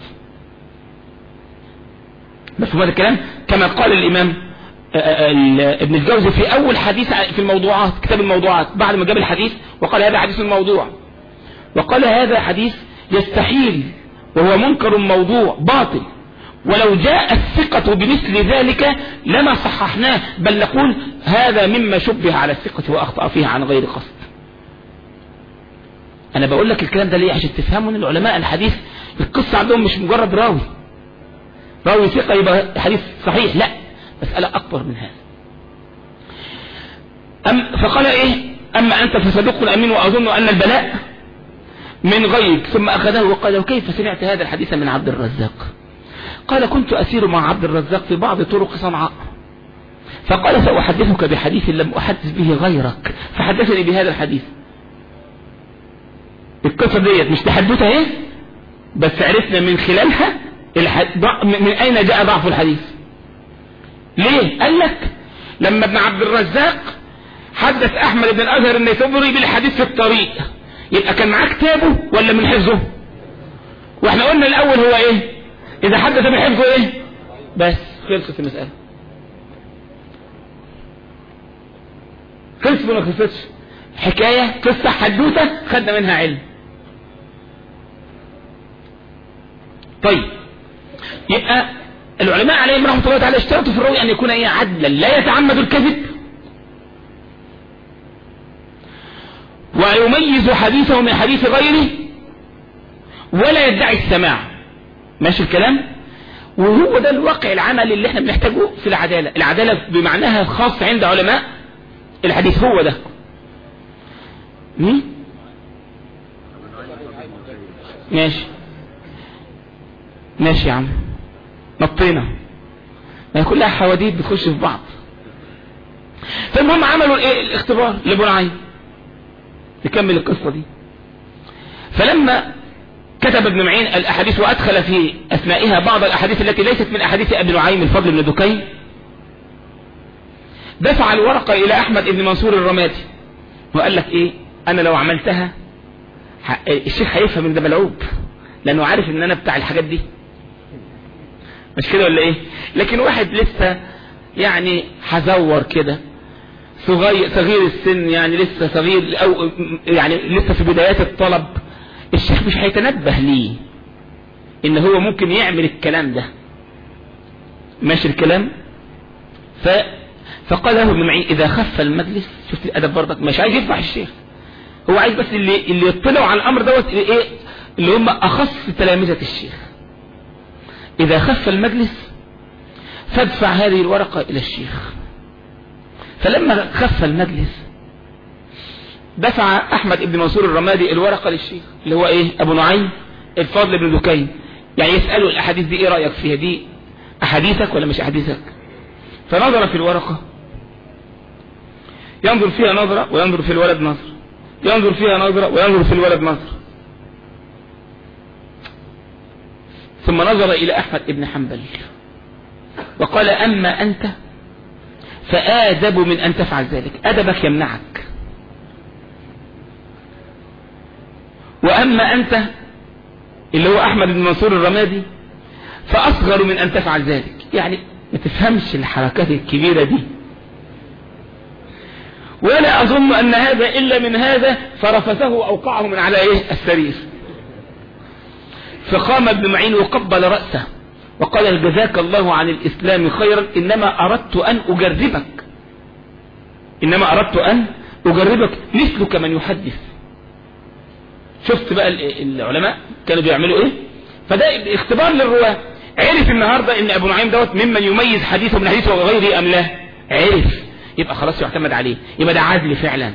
بس هذا الكلام كما قال الإمام ابن الجوزي في أول حديث في الموضوعات، كتاب الموضوعات، بعد ما جاب الحديث وقال هذا حديث موضوع، وقال هذا حديث يستحيل وهو منكر موضوع باطل، ولو جاء الثقة بمثل ذلك لما صححناه، بل نقول هذا مما شبه على الثقة وأخطأ فيها عن غير قصد. أنا بقول لك الكلام ده ليه؟ عشان تفهموا ان العلماء الحديث القصة عندهم مش مجرد راوي راوي ثقة يبقى حديث صحيح، لا، مسألة أكبر من هذا. أم فقال إيه؟ أما أنت فصدق أمين وأظن أن البلاء من غيرك. ثم أخذه وقال وكيف سمعت هذا الحديث من عبد الرزاق؟ قال كنت أسير مع عبد الرزاق في بعض طرق صنعاء، فقال سأحدثك بحديث لم أحدث به غيرك، فحدثني بهذا الحديث. القصة ديت مش تحدثها ايه، بس عرفنا من خلالها من أين جاء ضعف الحديث. ليه؟ قال لك لما ابن عبد الرزاق حدث أحمد بن الأزهر النيسابوري بالحديث في الطريق، يبقى كان معاه كتابه ولا من حفظه؟ واحنا قلنا الأول هو ايه؟ إذا حدث من حفظه ايه؟ بس خلصت المسألة، خلصت ولا خلصتش؟ حكاية قصة حدوثة خدنا منها علم. طيب يبقى العلماء عليهم رحمة الله تعالى اشترطوا في الراوي أن يكون ايه؟ عدلا لا يتعمد الكذب ويميز حديثه من حديث غيره ولا يدعي السماع. ماشي الكلام؟ وهو ده الواقع العمل اللي احنا بنحتاجه في العدالة. العدالة بمعناها الخاص عند علماء الحديث هو ده. مين؟ ماشي ماشي يا عم، نطينا، ما هي كلها حواديت بتخش في بعض. فالمهم عملوا الايه الاختبار لابو نعيم. نكمل القصة دي. فلما كتب ابن معين الاحاديث وادخل في اثنائها بعض الاحاديث التي ليست من احاديث ابن نعيم الفضل بن دكين، دفع الورقة الى احمد بن منصور الرمادي وقال لك ايه، انا لو عملتها الشيخ هيفهم ان ده ملعوب، لانه عارف ان انا بتاع الحاجات دي، مش كده ولا ايه؟ لكن واحد لسه يعني هزور كده صغير صغير السن، يعني لسه صغير او يعني لسه في بدايات الطلب، الشيخ مش هيتنبه ليه ان هو ممكن يعمل الكلام ده. ماشي الكلام؟ ف فقال له ابن معين اذا خف المجلس، شفت الادب برضك، مش عايز يفضح الشيخ، هو عايز بس اللي اللي يطلعوا على الامر دوت ايه، اللي هم اخص تلامذة الشيخ. اذا خف المجلس فادفع هذه الورقة الى الشيخ. فلما خف المجلس دفع احمد بن منصور الرمادي الورقة للشيخ اللي هو ايه ابو نعيم الفضل بن دكين، يعني يسأله الاحاديث دي ايه رأيك فيها، دي احاديثك ولا مش احاديثك؟ فنظر في الورقة، ينظر فيها نظرة وينظر في الولد نظرة، ينظر فيها نظرة وينظر في الولد نظرة، ثم نظر الى احمد بن حنبل وقال اما انت فآدب من ان تفعل ذلك، ادبك يمنعك، واما انت اللي هو احمد بن منصور الرمادي فاصغر من ان تفعل ذلك، يعني ما تفهمش الحركات الكبيرة دي، ولا اظن ان هذا الا من هذا فرفثه واوقعه من على ايه السرير. فقام ابن معين وقبل رأسه وقال جزاك الله عن الاسلام خيرا، انما اردت ان اجربك، انما اردت ان اجربك مثلك من يحدث. شفت بقى العلماء كانوا بيعملوا ايه؟ فده اختبار للرواه. عرف النهاردة ان ابو نعيم دوت ممن يميز حديثه من حديثه وغيره ام لا؟ عرف، يبقى خلاص يعتمد عليه، يبقى ده عدل فعلا.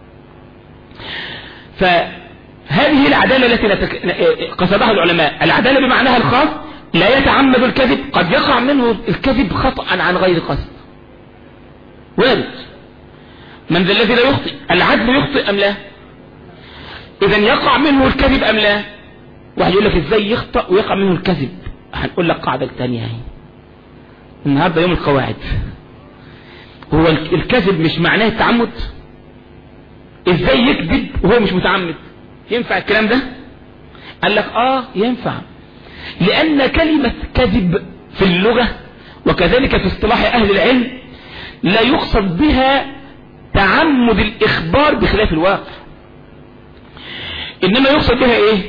فهذه العدالة التي قصدها العلماء، العدالة بمعناها الخاص، لا يتعمد الكذب، قد يقع منه الكذب خطأ عن غير قصد، وارد. من ذا الذي لا يخطئ؟ العدل يخطئ ام لا؟ اذا يقع منه الكذب ام لا؟ واحد يقول لك ازاي يخطأ ويقع منه الكذب؟ هنقول لك قاعدة الثانية اهي النهاردة يوم القواعد. هو الكذب مش معناه التعمد؟ ازاي يكذب وهو مش متعمد؟ ينفع الكلام ده؟ قال لك اه ينفع، لان كلمة كذب في اللغة وكذلك في اصطلاح اهل العلم لا يقصد بها تعمد الاخبار بخلاف الواقع، انما يقصد بها ايه؟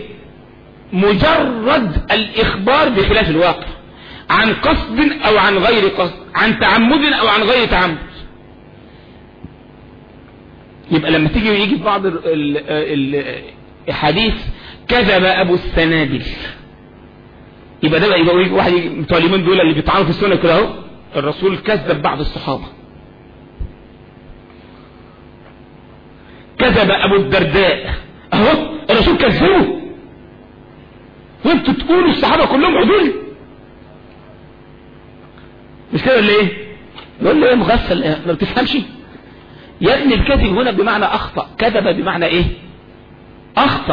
مجرد الاخبار بخلاف الواقع، عن قصد او عن غير قصد، عن تعمد او عن غير تعمد. يبقى لما تيجي يجي في بعض الحديث كذب ابو السنابل، يبقى ده يبقى واحد بتوع اليومين دول اللي بيطعنوا في السنه كده اهو، الرسول كذب بعض الصحابه. كذب ابو الدرداء، اهو الرسول كذبه وانتوا تقولوا الصحابه كلهم عدول، مش كده ولا ايه؟ يقول له ايه مغفل، ما بتفهمش يا ابني؟ الكذب هنا بمعنى اخطأ، كذب بمعنى ايه؟ اخطأ.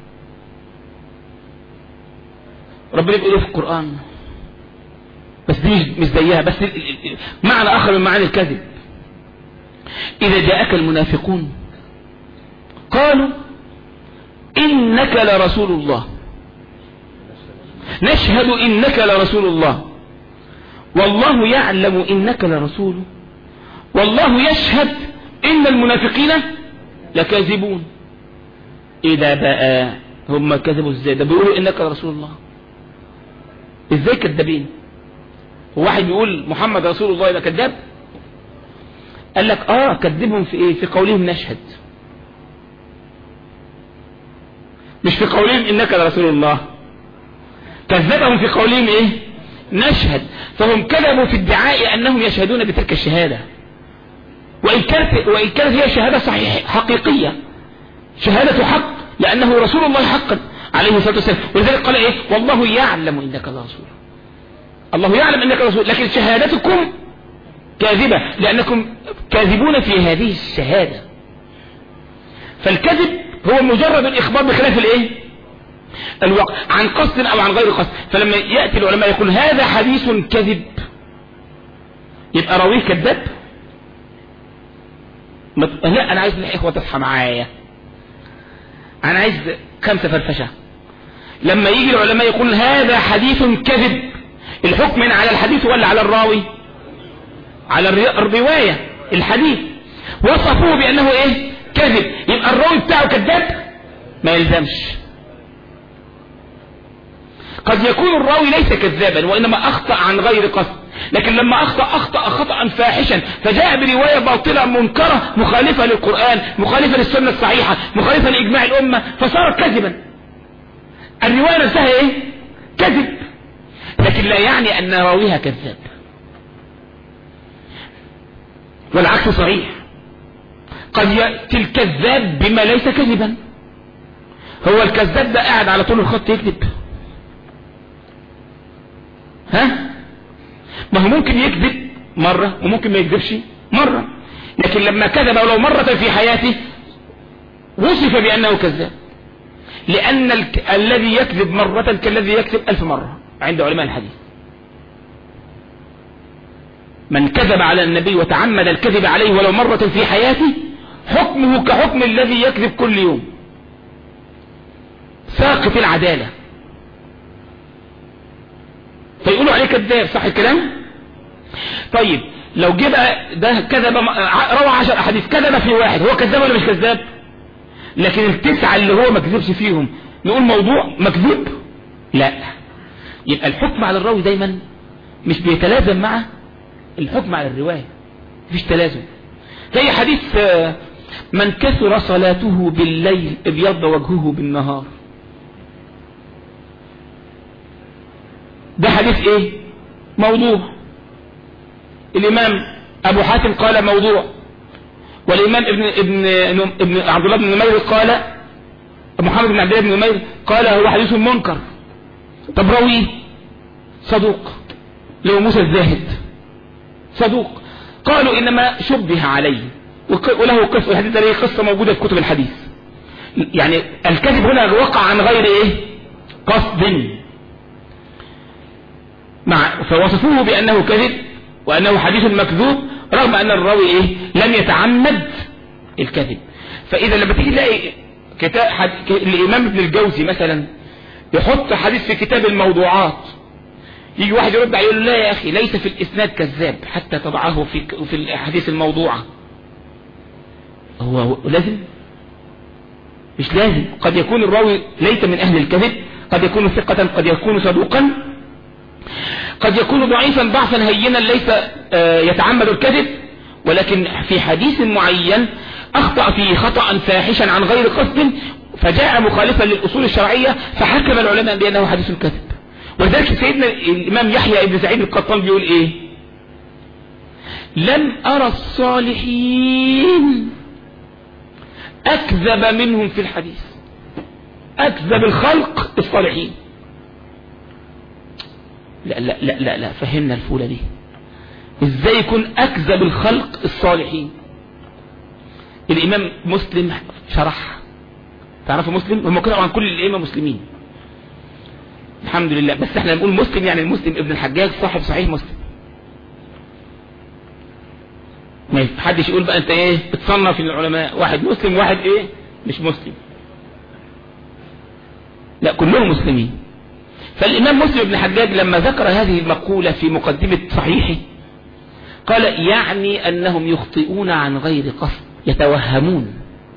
ربنا بيقول في القرآن، بس دي مش زيها، بس معنى اخر من معاني الكذب. اذا جاءك المنافقون قالوا انك لرسول الله، نشهد انك لرسول الله والله يعلم انك لرسوله والله يشهد ان المنافقين لكاذبون. ايه ده بقى؟ هم كذبوا ازاي؟ ده بيقولوا انك لرسول الله، ازاي كذابين؟ هو واحد بيقول محمد رسول الله يبقى كذاب؟ قال لك اه كذبهم في ايه؟ في قولهم نشهد. مش في قولهم إنك لرسول الله، كذبهم في قولهم إيه؟ نشهد. فهم كذبوا في ادعاء أنهم يشهدون بتلك الشهادة، وإن كانت, وإن كانت هي شهادة صحيحة حقيقية، شهادة حق، لأنه رسول الله حقا عليه الصلاة والسلام. ولذلك قال إيه؟ والله يعلم إنك لرسول، الله يعلم إنك رسول، لكن شهادتكم كاذبة لأنكم كاذبون في هذه الشهادة. فالكذب هو مجرد الإخبار بخلاف الإيه؟ الوقت، عن قصد أو عن غير قصد. فلما يأتي العلماء يقول هذا حديث كذب، يبقى راويه كذاب؟ لا، أنا عايز الإخوة تصحى معايا، أنا عايز خمسة فرفشة. لما يجي العلماء يقول هذا حديث كذب، الحكم على الحديث ولا على الراوي؟ على الرواية. الحديث وصفوه بأنه إيه؟ كذب، يبقى الراوي بتاعه كذاب؟ ما يلزمش. قد يكون الراوي ليس كذابا وإنما أخطأ عن غير قصد، لكن لما أخطأ أخطأ خطأ فاحشا، فجاء برواية باطلة منكرة مخالفة للقرآن، مخالفة للسنة الصحيحة، مخالفة لإجماع الأمة، فصارت كذبا. الرواية نفسها إيه؟ كذب، لكن لا يعني أن راويها كذاب. والعكس صحيح، قد يأتي الكذاب بما ليس كذبا. هو الكذاب ده قاعد على طول الخط يكذب؟ ها؟ ما هو ممكن يكذب مرة وممكن ما يكذبش مرة، لكن لما كذب ولو مرة في حياته وصف بأنه كذاب، لأن الك... الذي يكذب مرة كالذي يكذب ألف مرة عند علماء الحديث. من كذب على النبي وتعمد الكذب عليه ولو مرة في حياته حكمه كحكم الذي يكذب كل يوم، ساقط العدالة، فيقولوا عليه كذاب. صح الكلام؟ طيب لو جه بقى ده كذب، روى عشر أحاديث، كذب في واحد، هو كذاب ولا مش كذاب؟ لكن التسعة اللي هو ما كذبش فيهم نقول موضوع مكذوب؟ لا. يبقى الحكم على الراوي دايما مش بيتلازم مع الحكم على الرواية، مفيش تلازم. زي حديث من كثر صلاته بالليل ابيض وجهه بالنهار، ده حديث ايه؟ موضوع. الامام ابو حاتم قال موضوع، والامام ابن ابن ابن عبد الله بن نمير قال، محمد بن عبد الله بن نمير قال هو حديث منكر. طب راويه صدوق، لو موسى الزاهد صدوق، قالوا انما شبه عليه وله قصة، الحديث ده قصة موجودة في كتب الحديث. يعني الكذب هنا وقع عن غير ايه؟ قصد، مع فوصفوه بأنه كذب وأنه حديث مكذوب رغم أن الراوي إيه؟ لم يتعمد الكذب. فإذا لما تيجي تلاقي كتاب حد... الإمام ابن الجوزي مثلا يحط حديث في كتاب الموضوعات، يجي واحد يرد عليه يقول لا يا أخي ليس في الإسناد كذاب حتى تضعه في في الأحاديث الموضوعة. هو لازم؟ مش لازم. قد يكون الراوي ليس من أهل الكذب، قد يكون ثقة، قد يكون صدوقا، قد يكون ضعيفا ضعفا هينا ليس يتعمد الكذب، ولكن في حديث معين أخطأ فيه خطأ فاحشا عن غير قصد فجاء مخالفا للأصول الشرعية فحكم العلماء بأنه حديث كذب. ولذلك سيدنا الإمام يحيى ابن سعيد القطان بيقول إيه؟ لم أرى الصالحين أكذب منهم في الحديث. أكذب الخلق الصالحين. لا لا لا لا, لا فهمنا الفولة دي ازاي يكون أكذب الخلق الصالحين؟ الإمام مسلم شرح، تعرفوا مسلم؟ هم كانوا عن كل الأئمة مسلمين الحمد لله، بس احنا نقول مسلم يعني المسلم ابن الحجاج صاحب صحيح مسلم. ما حدش يقول بقى انت ايه بتصنف العلماء واحد مسلم واحد ايه مش مسلم، لا كلهم مسلمين. فالإمام مسلم بن الحجاج لما ذكر هذه المقولة في مقدمة صحيحه قال يعني أنهم يخطئون عن غير قصد، يتوهمون.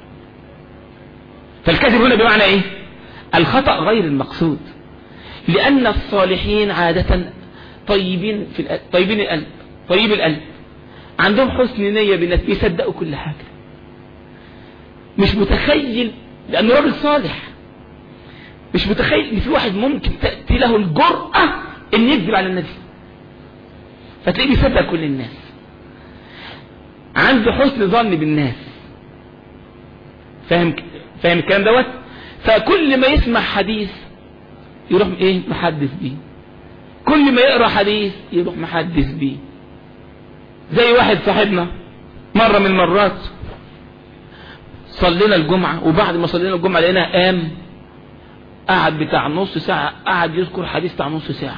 فالكذب هنا بمعنى إيه؟ الخطأ غير المقصود، لأن الصالحين عادة طيبين في القلب، طيبين القلب، طيب القلب، عندهم حسن نية بالناس، بيصدقوا كل حاجة، مش متخيل لأنه راجل صالح مش متخيل ان في واحد ممكن تأتي له الجرأة ان يكذب على النبي، فتلاقيه بيصدق كل الناس، عنده حسن ظن بالناس. فاهم فاهم الكلام دوت؟ فكل ما يسمع حديث يروح ايه محدث بيه، كل ما يقرأ حديث يروح محدث بيه. زي واحد صاحبنا مرة من المرات صلينا الجمعة، وبعد ما صلينا الجمعة لقينا قام قعد بتاع نص ساعة قعد يذكر حديث بتاع نص ساعة.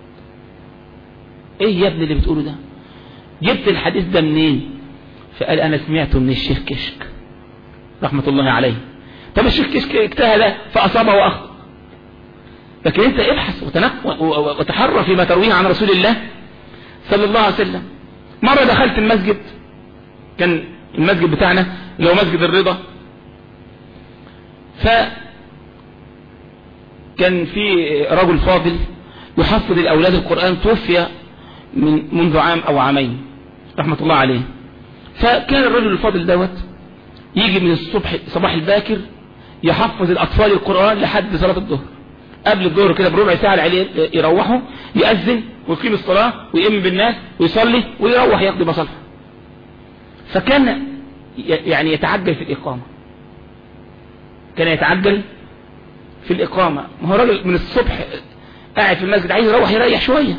ايه يا ابني اللي بتقوله ده؟ جبت الحديث ده منين؟ فقال انا سمعته من الشيخ كشك رحمة الله عليه. طب الشيخ كشك اجتهد فاصابه واخطأ، لكن انت ابحث وتحرى فيما ترويه عن رسول الله صلى الله عليه وسلم. مرة دخلت المسجد، كان المسجد بتاعنا اللي هو مسجد الرضا، فكان في رجل فاضل يحفظ الأولاد القرآن، توفي من منذ عام أو عامين رحمة الله عليه. فكان الرجل الفاضل دوت يجي من الصبح صباح الباكر يحفظ الأطفال القرآن لحد صلاة الظهر. قبل الظهر كده بربع ساعة العيال يروحوا، يأذن ويقيم الصلاة ويقيم بالناس ويصلي ويروح يقضي مصالحه. فكان يعني يتعجل في الإقامة، كان يتعجل في الإقامة. ما هو راجل من الصبح قاعد في المسجد عايز يروح يريح شوية.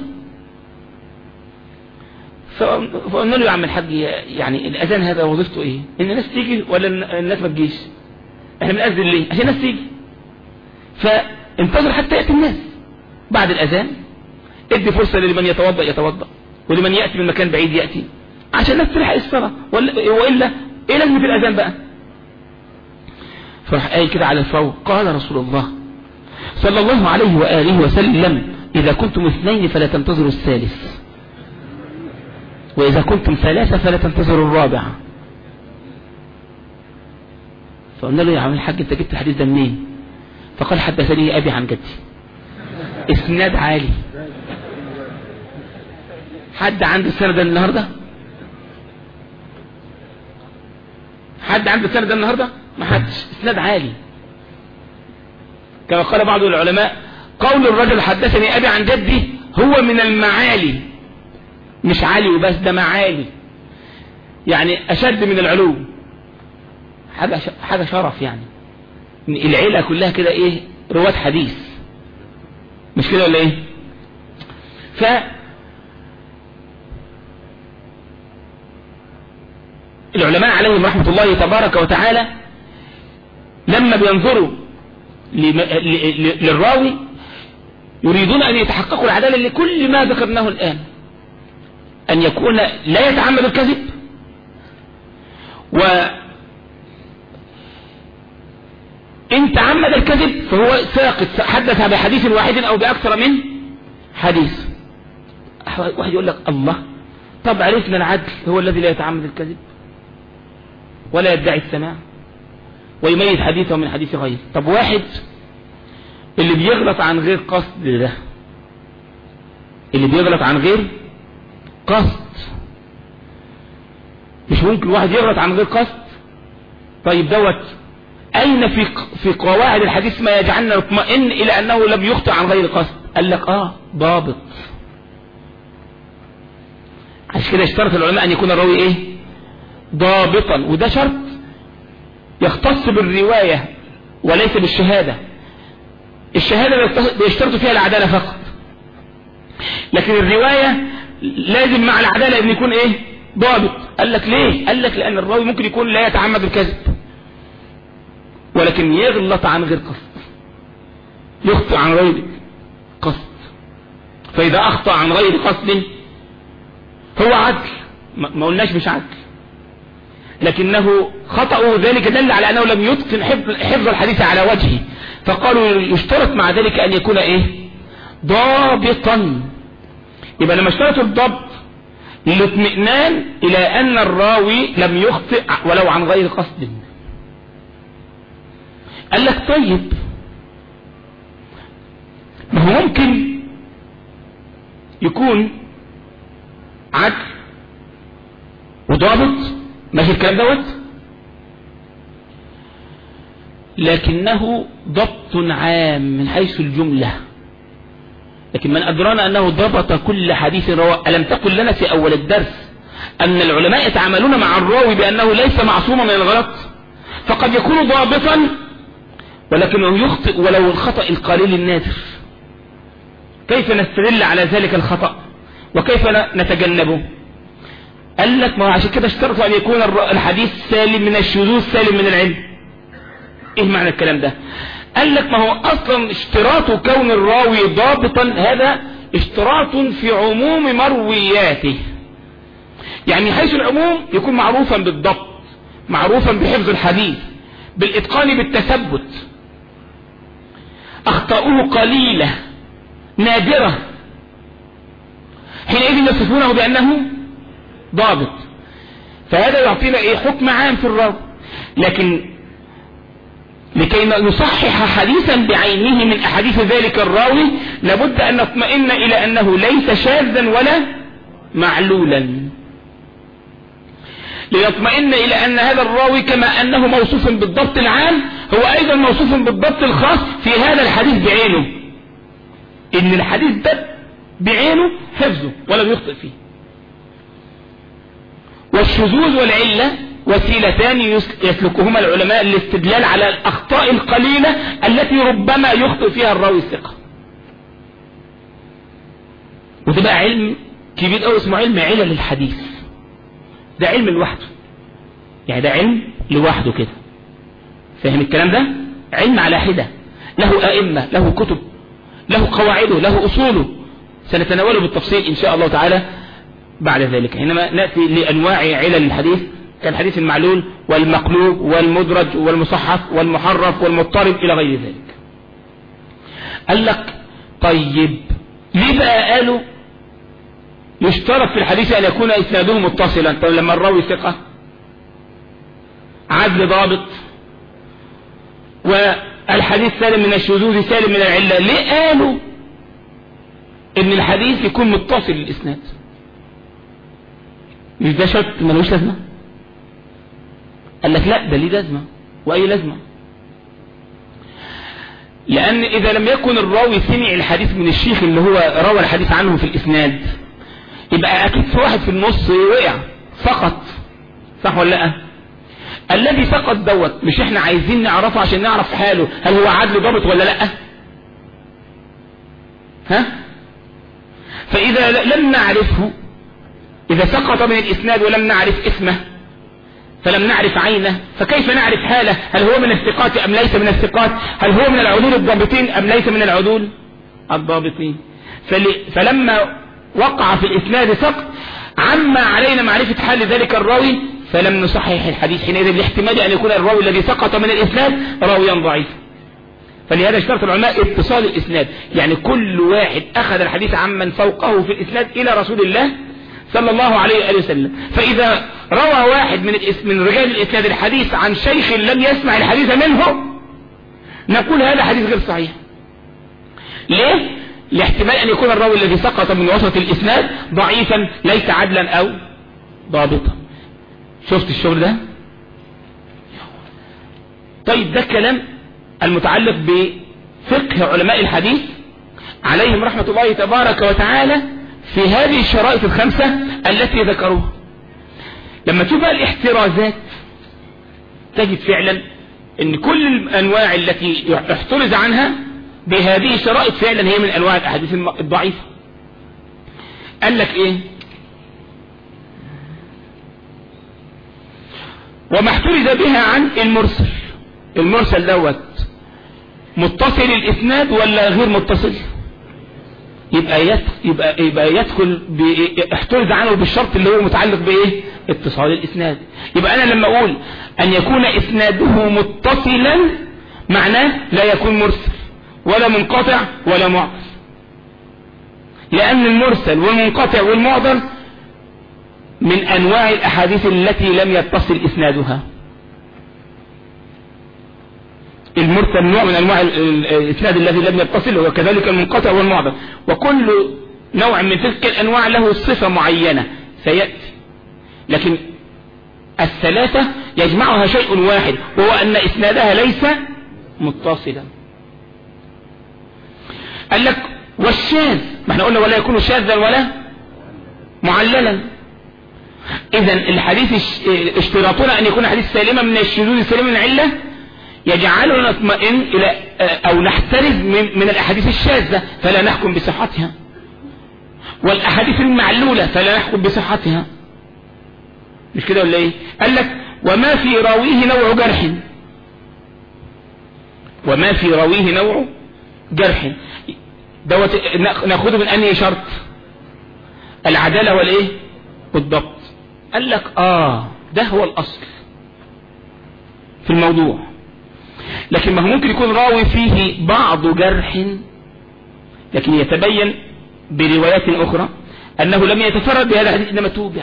فقلنا له يا عم الحاج، يعني الأذان هذا وظيفته إيه؟ إن الناس تيجي ولا الناس ما تجيش؟ إحنا بنأذن ليه؟ عشان الناس تيجي. فانتظر حتى يأتي الناس. بعد الأذان ادي فرصة لمن يتوضأ يتوضأ، ولمن يأتي من مكان بعيد يأتي، عشان الناس تلحق الصلاة، وإلا إيه لازمة الأذان بقى؟ فراح قايل كده على الفور، قال رسول الله صلى الله عليه وآله وسلم: إذا كنتم اثنين فلا تنتظروا الثالث، وإذا كنتم ثلاثة فلا تنتظروا الرابعة. فقلنا له يا عم الحاج انت جبت الحديث ده منين؟ فقال حدثني أبي عن جدي. اسناد عالي. حد عنده السند ده النهارده؟ حد عنده السند ده النهارده؟ ما حدش. اسناد عالي. كما قال بعض العلماء: قول الرجل حدثني أبي عن جدي هو من المعالي، مش عالي وبس، ده معالي، يعني أشد من العلو، حاجة حاجة شرف. يعني العيلة كلها كده ايه رواد حديث، مش كده ولا ايه؟ ف العلماء عليهم رحمة الله تبارك وتعالى لما بينظروا للراوي يريدون أن يتحققوا العدالة لكل ما ذكرناه الآن، أن يكون لا يتعمد الكذب، وإن تعمد الكذب فهو ساقط، حدث بحديث واحد أو بأكثر من حديث. واحد يقول لك الله، طب عرفنا العدل هو الذي لا يتعمد الكذب ولا يدعي السماع ويميز حديثه من حديث غيره. طب واحد اللي بيغلط عن غير قصد، ده اللي بيغلط عن غير قصد، مش ممكن واحد يغلط عن غير قصد. طيب دوت اين في في قواعد الحديث ما يجعلنا نطمئن الى انه لم يخطئ عن غير قصد؟ قال لك اه ضابط. عشان كده اشترط العلماء ان يكون الراوي ايه ضابطا، وده شرط يختص بالرواية وليس بالشهادة. الشهادة بيشترط فيها العدالة فقط، لكن الرواية لازم مع العدالة ان يكون ايه ضابط. قال لك ليه؟ قال لك لان الراوي ممكن يكون لا يتعمد الكذب ولكن يغلط عن غير قصد، يخطئ عن غير قصد. فاذا اخطأ عن غير قصد هو عدل، ما قلناش مش عدل، لكنه خطأه ذلك دل على انه لم يتقن حفظ الحديث على وجهه، فقالوا يشترط مع ذلك ان يكون ايه ضابطا. يبقى لما اشترطوا الضبط للاطمئنان الى ان الراوي لم يخطئ ولو عن غير قصد. قال لك طيب ما هو ممكن يكون عدل وضابط، ماشي الكلام دوت، لكنه ضبط عام من حيث الجملة. لكن من أدرانا أنه ضبط كل حديث رواه. ألم تقل لنا في أول الدرس أن العلماء يتعاملون مع الراوي بأنه ليس معصوما من الغلط، فقد يكون ضابطا ولكنه يخطئ ولو الخطأ القليل النادر. كيف نستدل على ذلك الخطأ وكيف نتجنبه؟ قال لك ما هو عشان كده اشترط أن يكون الحديث سالم من الشذوذ سالم من العلم. ايه معنى الكلام ده؟ قال لك ما هو اصلا اشتراط كون الراوي ضابطا هذا اشتراط في عموم مروياته، يعني حيث العموم يكون معروفا بالضبط، معروفا بحفظ الحديث، بالاتقان، بالتثبت، اخطاؤه قليلة نادرة، حينئذ يصفونه بانه ضابط. فهذا يعطينا ايه؟ حكم عام في الراوي. لكن لكي نصحح حديثا بعينه من احاديث ذلك الراوي لابد ان نطمئن الى انه ليس شاذا ولا معلولا، لنطمئن الى ان هذا الراوي كما انه موصوف بالضبط العام هو ايضا موصوف بالضبط الخاص في هذا الحديث بعينه، ان الحديث ده بعينه حفظه ولم يخطئ فيه. والشذوذ والعلة وسيلتان يسلكهما العلماء للاستدلال على الأخطاء القليلة التي ربما يخطئ فيها الراوي الثقة. وده بقى علم كبير قوي اسمه علم علل الحديث. ده علم لوحده، يعني ده علم لوحده كده. فاهم الكلام ده؟ علم على حدة، له أئمة، له كتب، له قواعده، له أصوله، سنتناوله بالتفصيل إن شاء الله تعالى بعد ذلك حينما نأتي لأنواع علل الحديث كالحديث المعلول والمقلوب والمدرج والمصحف والمحرف والمضطرب إلى غير ذلك. قال لك طيب ليه بقى قالوا يشترط في الحديث أن يكون إسناده متصلا؟ طيب لما الراوي ثقة عدل ضابط والحديث سالم من الشذوذ سالم من العلة، ليه قالوا ان الحديث يكون متصل للإسناد؟ مش ده شرط ملوش لازمة؟ قال لك لا، ده ليه لازمة. وأي لازمة؟ لأن إذا لم يكن الراوي سمع الحديث من الشيخ اللي هو روى الحديث عنه في الإسناد يبقى أكيد في واحد في النص وقع سقط، صح ولا لا؟ الذي سقط دوت مش احنا عايزين نعرفه عشان نعرف حاله هل هو عدل ضابط ولا لا؟ ها؟ فإذا لم نعرفه، إذا سقط من الإسناد ولم نعرف اسمه فلم نعرف عينه، فكيف نعرف حاله؟ هل هو من الثقات أم ليس من الثقات؟ هل هو من العدول الضابطين أم ليس من العدول الضابطين؟ فلما وقع في الإسناد سقط عما علينا معرفة حال ذلك الراوي فلم نصحح الحديث، حينئذ الاحتمال أن يكون الراوي الذي سقط من الإسناد راويا ضعيفا. فلهذا اشترط العلماء اتصال الإسناد، يعني كل واحد أخذ الحديث عمن فوقه في الإسناد إلى رسول الله صلى الله عليه وآله وسلم. فإذا روى واحد من من رجال الإسناد الحديث عن شيخ لم يسمع الحديث منه نقول هذا حديث غير صحيح. ليه؟ لاحتمال أن يكون الراوي الذي سقط من وسط الإسناد ضعيفا ليس عدلا أو ضابطا. شفت الشغل ده؟ طيب ده كلام المتعلق بفقه علماء الحديث عليهم رحمة الله تبارك وتعالى في هذه الشرائط الخمسة التي ذكروها. لما تشوف الاحترازات تجد فعلا ان كل الانواع التي احترز عنها بهذه الشرائط فعلا هي من انواع الاحاديث الضعيفة. قال لك ايه؟ وما احترز بها عن المرسل. المرسل دوت متصل الاسناد ولا غير متصل؟ يبقى يبقى يبقى يدخل احترز عنه بالشرط اللي هو متعلق بايه؟ اتصال الاسناد. يبقى انا لما اقول ان يكون اسناده متصلا معناه لا يكون مرسل ولا منقطع ولا معضل، لان المرسل والمنقطع والمعضل من انواع الاحاديث التي لم يتصل اسنادها. المرسل نوع من انواع الاسناد الذي لم يتصل، وكذلك المنقطع والمعضل، وكل نوع من تلك الانواع له صفة معينة سيأتي. لكن الثلاثة يجمعها شيء واحد وهو ان اسنادها ليس متصلا. قال لك والشاذ، ما احنا قلنا ولا يكون شاذا ولا معللا. اذا الحديث اشتراطنا ان يكون حديث سالما من الشذوذ سالما من العله يجعلنا نطمئن الى او نحترز من, من الاحاديث الشاذه فلا نحكم بصحتها، والاحاديث المعلوله فلا نحكم بصحتها. مش كده ولا ايه؟ قال لك وما في راويه نوع جرح، وما في راويه نوع جرح دوت ناخده من انهي شرط؟ العداله والايه؟ والضبط. قال لك اه ده هو الاصل في الموضوع، لكن ما هو ممكن يكون راوي فيه بعض جرح لكن يتبين بروايات اخرى انه لم يتفرد بهذا الحديث انما توبع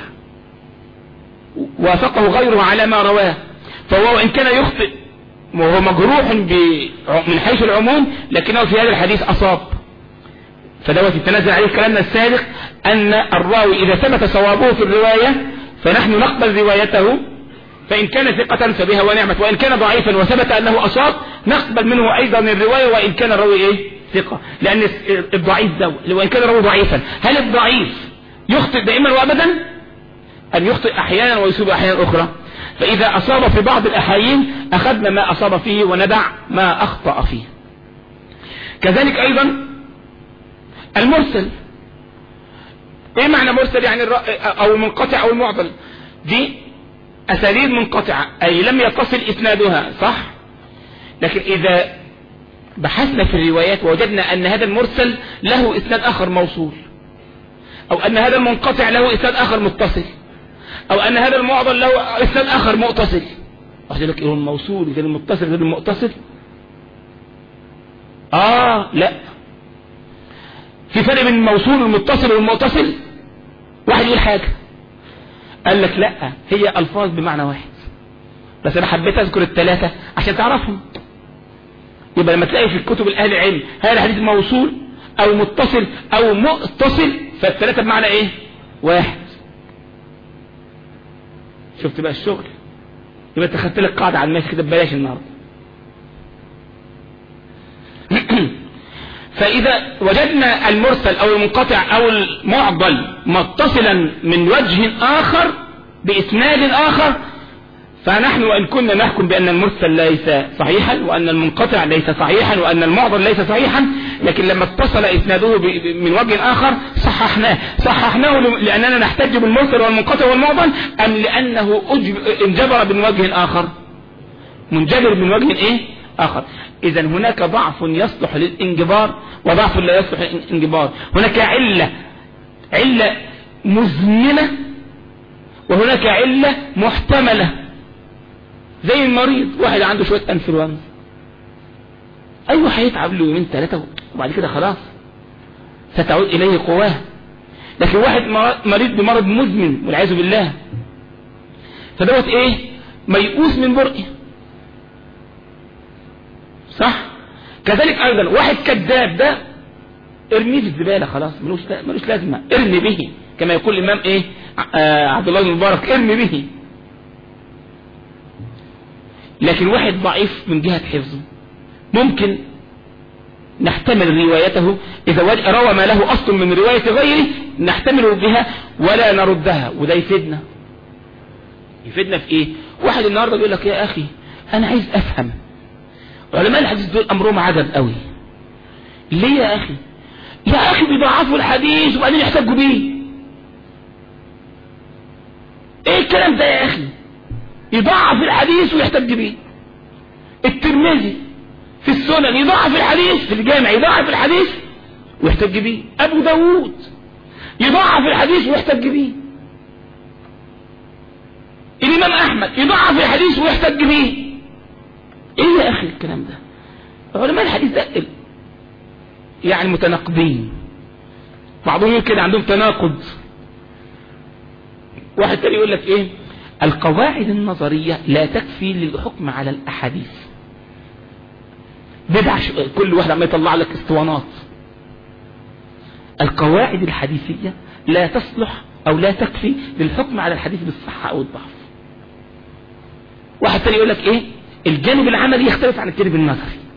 وافقه غيره على ما رواه، فهو ان كان يخطئ وهو مجروح من حيث العموم لكنه في هذا الحديث اصاب. فدوت يتنازل عليه كلامنا السابق ان الراوي اذا ثبت صوابه في الرواية فنحن نقبل روايته، فان كان ثقة فبها ونعمت، وان كان ضعيفا وثبت انه اصاب نقبل منه ايضا الرواية وان كان الراوي ايه؟ ثقة. لان الضعيف ده وان كان الراوي ضعيفا، هل الضعيف يخطئ دائما وابدا؟ ان يخطئ احيانا ويصيب احيانا اخرى. فاذا اصاب في بعض الاحايين اخذنا ما اصاب فيه وندع ما اخطأ فيه. كذلك ايضا المرسل. ايه معنى مرسل؟ يعني او منقطع او المعضل، دي اساليب منقطعة اي لم يتصل اسنادها، صح؟ لكن اذا بحثنا في الروايات ووجدنا ان هذا المرسل له اسناد اخر موصول، او ان هذا المنقطع له اسناد اخر متصل، او ان هذا المعضل له اسناد اخر متصل، واحد يقول لك ايه الموصول غير المتصل غير المتصل؟ اه لا، في فرق بين الموصول والمتصل والمتصل. واحد يقول حاجة قال لك لا هي الفاظ بمعنى واحد، بس انا حبيت اذكر الثلاثة عشان تعرفهم. يبقى لما تلاقي في الكتب الاهل العلم هذا الحديث موصول او متصل او متصل فالثلاثة بمعنى ايه؟ واحد. شفت بقى الشغل؟ يبقى انت خدت لك قاعدة على الماشي كده ببلاش النهارده. فإذا وجدنا المرسل أو المنقطع أو المعضل متصلا من وجه آخر بإسناد آخر فنحن وإن كنا نحكم بأن المرسل ليس صحيحا وأن المنقطع ليس صحيحا وأن المعضل ليس صحيحا، لكن لما اتصل إسناده من وجه آخر صححناه. صححناه لأننا نحتج بالمرسل والمنقطع والمعضل أم لأنه انجبر من وجه آخر؟ منجبر من وجه إيه؟ آخر. إذا هناك ضعف يصلح للانجبار وضعف لا يصلح للانجبار. هناك علة علة مزمنة وهناك علة محتملة، زي المريض واحد عنده شوية انفلونزا، أيوه هيتعب له يومين ثلاثة وبعد كده خلاص ستعود إليه قواه. لكن واحد مريض بمرض مزمن والعياذ بالله فدوت إيه؟ ميؤوس من برئه، صح؟ كذلك ايضا واحد كذاب ده ارميه في الزباله خلاص، ملوش ملوش لازمه، ارمي به كما يقول الامام ايه آه عبد الله بن المبارك، ارمي به. لكن واحد ضعيف من جهه حفظه ممكن نحتمل روايته اذا روى ما له اصل من روايه غيره نحتمل بها ولا نردها، وده يفيدنا. يفيدنا في ايه؟ واحد النهارده بيقول لك يا اخي انا عايز افهم علماء الحديث دول امرهم عجب قوي. ليه يا اخي؟ يا اخي بيضعفوا الحديث وبعدين يحتاجوا بيه. ايه الكلام ده يا اخي؟ يضعف الحديث ويحتاج بيه. الترمذي في السنن يضعف الحديث، في الجامع يضعف الحديث ويحتاج بيه. ابو داود يضعف الحديث ويحتاج بيه. الامام احمد يضعف الحديث ويحتاج بيه. ايه يا اخي الكلام ده؟ علماء الحديث ده يعني متناقضين، بعضهم يقول كده عندهم تناقض. واحد تاني يقول لك ايه؟ القواعد النظرية لا تكفي للحكم على الاحاديث. بدع كل واحد عم يطلع لك اسطوانات. القواعد الحديثية لا تصلح او لا تكفي للحكم على الحديث بالصحة او الضعف. واحد تاني يقول لك ايه؟ الجانب العملي يختلف عن الجانب النظري.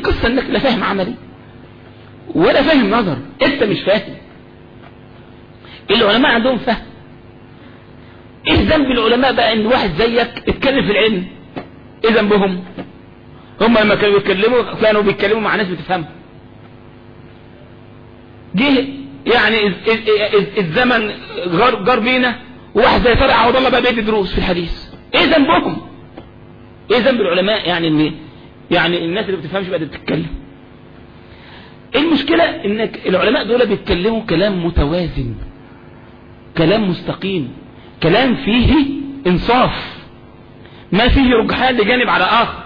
القصة انك لا فاهم عملي ولا فاهم نظر، انت مش فاهم. العلماء عندهم فهم. ايه ذنب العلماء بقى ان واحد زيك اتكلم في العلم؟ ايه ذنبهم؟ هم لما كانوا بيتكلموا كانوا بيتكلموا مع ناس بتفهمهم. جه يعني الزمن جار جار بينا وواحد زي طارق عوض الله بقى بيدي دروس في الحديث. ايه ذنبهم؟ ايه ذنب العلماء يعني ان يعني الناس اللي بتفهمش بقى بتتكلم؟ المشكلة انك العلماء دول بيتكلموا كلام متوازن، كلام مستقيم، كلام فيه انصاف، ما فيه رجحان لجانب على اخر.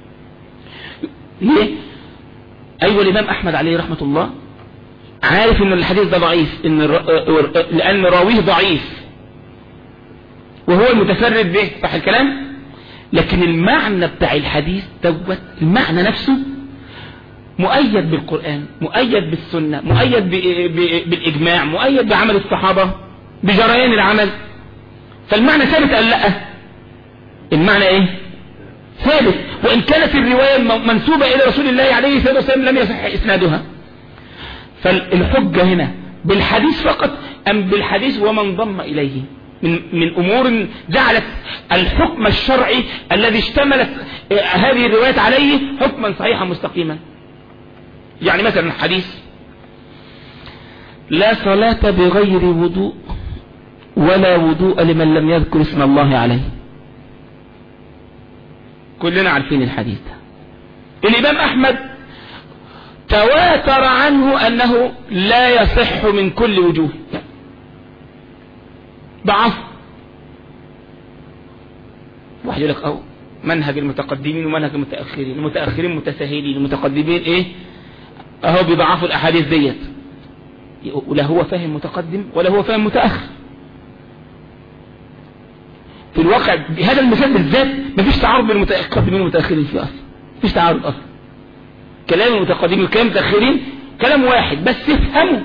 ليه؟ ايوه الامام احمد عليه رحمة الله عارف ان الحديث ده ضعيف، ان لان راويه ضعيف وهو المتفرد به، صح الكلام؟ لكن المعنى بتاع الحديث دوت، المعنى نفسه مؤيد بالقرآن، مؤيد بالسنة، مؤيد بالإجماع، مؤيد بعمل الصحابة، بجريان العمل. فالمعنى ثابت قال لا، المعنى ايه؟ ثابت، وإن كانت الرواية منسوبة إلى رسول الله عليه الصلاة والسلام لم يصح إسنادها. فالحجة هنا بالحديث فقط أم بالحديث ومن ضم إليه من من أمور جعلت الحكم الشرعي الذي اشتملت هذه الروايات عليه حكما صحيحا مستقيما. يعني مثلا الحديث لا صلاة بغير وضوء ولا وضوء لمن لم يذكر اسم الله عليه. كلنا عارفين الحديث ده. الإمام أحمد تواتر عنه أنه لا يصح من كل وجوه، ضعف. واحد يقول لك أو منهج المتقدمين ومنهج المتأخرين، المتأخرين متساهلين، المتقدمين إيه أهو بيضعفوا الأحاديث ديت. ولا هو فاهم متقدم ولا هو فاهم متأخر. في الواقع بهذا المثال بالذات مفيش تعارض بين المتقدمين والمتأخرين فيه أصلا، مفيش تعارض أصلا. كلام المتقدمين وكلام المتأخرين كلام واحد، بس افهموا.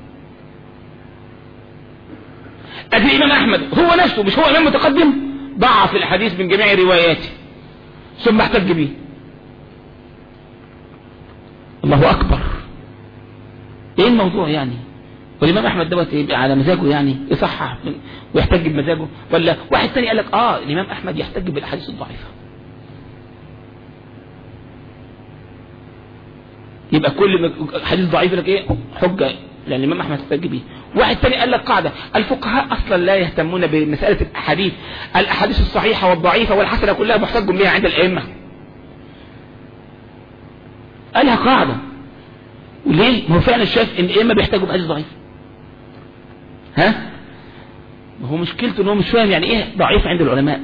أدي الإمام أحمد هو نفسه مش هو إمام متقدم، ضعف الحديث من جميع رواياته ثم احتج به. الله أكبر. إيه الموضوع يعني؟ والإمام أحمد دوت يبقى على مزاجه يعني يصحح ويحتج بمزاجه، ولا واحد تاني قال لك آه الإمام أحمد يحتج بالأحاديث الضعيفة، يبقى كل حديث ضعيف لك إيه حجة لأن الإمام أحمد يحتج به. واحد تاني قال لك قاعدة الفقهاء أصلا لا يهتمون بمسألة الأحاديث، الأحاديث الصحيحة والضعيفة والحسنة كلها محتج بها عند الأئمة. قالها قاعدة. وليه؟ ما هو فعلا شايف ان الائمه بيحتاجوا بحديث ضعيف. ها؟ ما هو مشكلته ان هو مش فاهم يعني ايه ضعيف عند العلماء.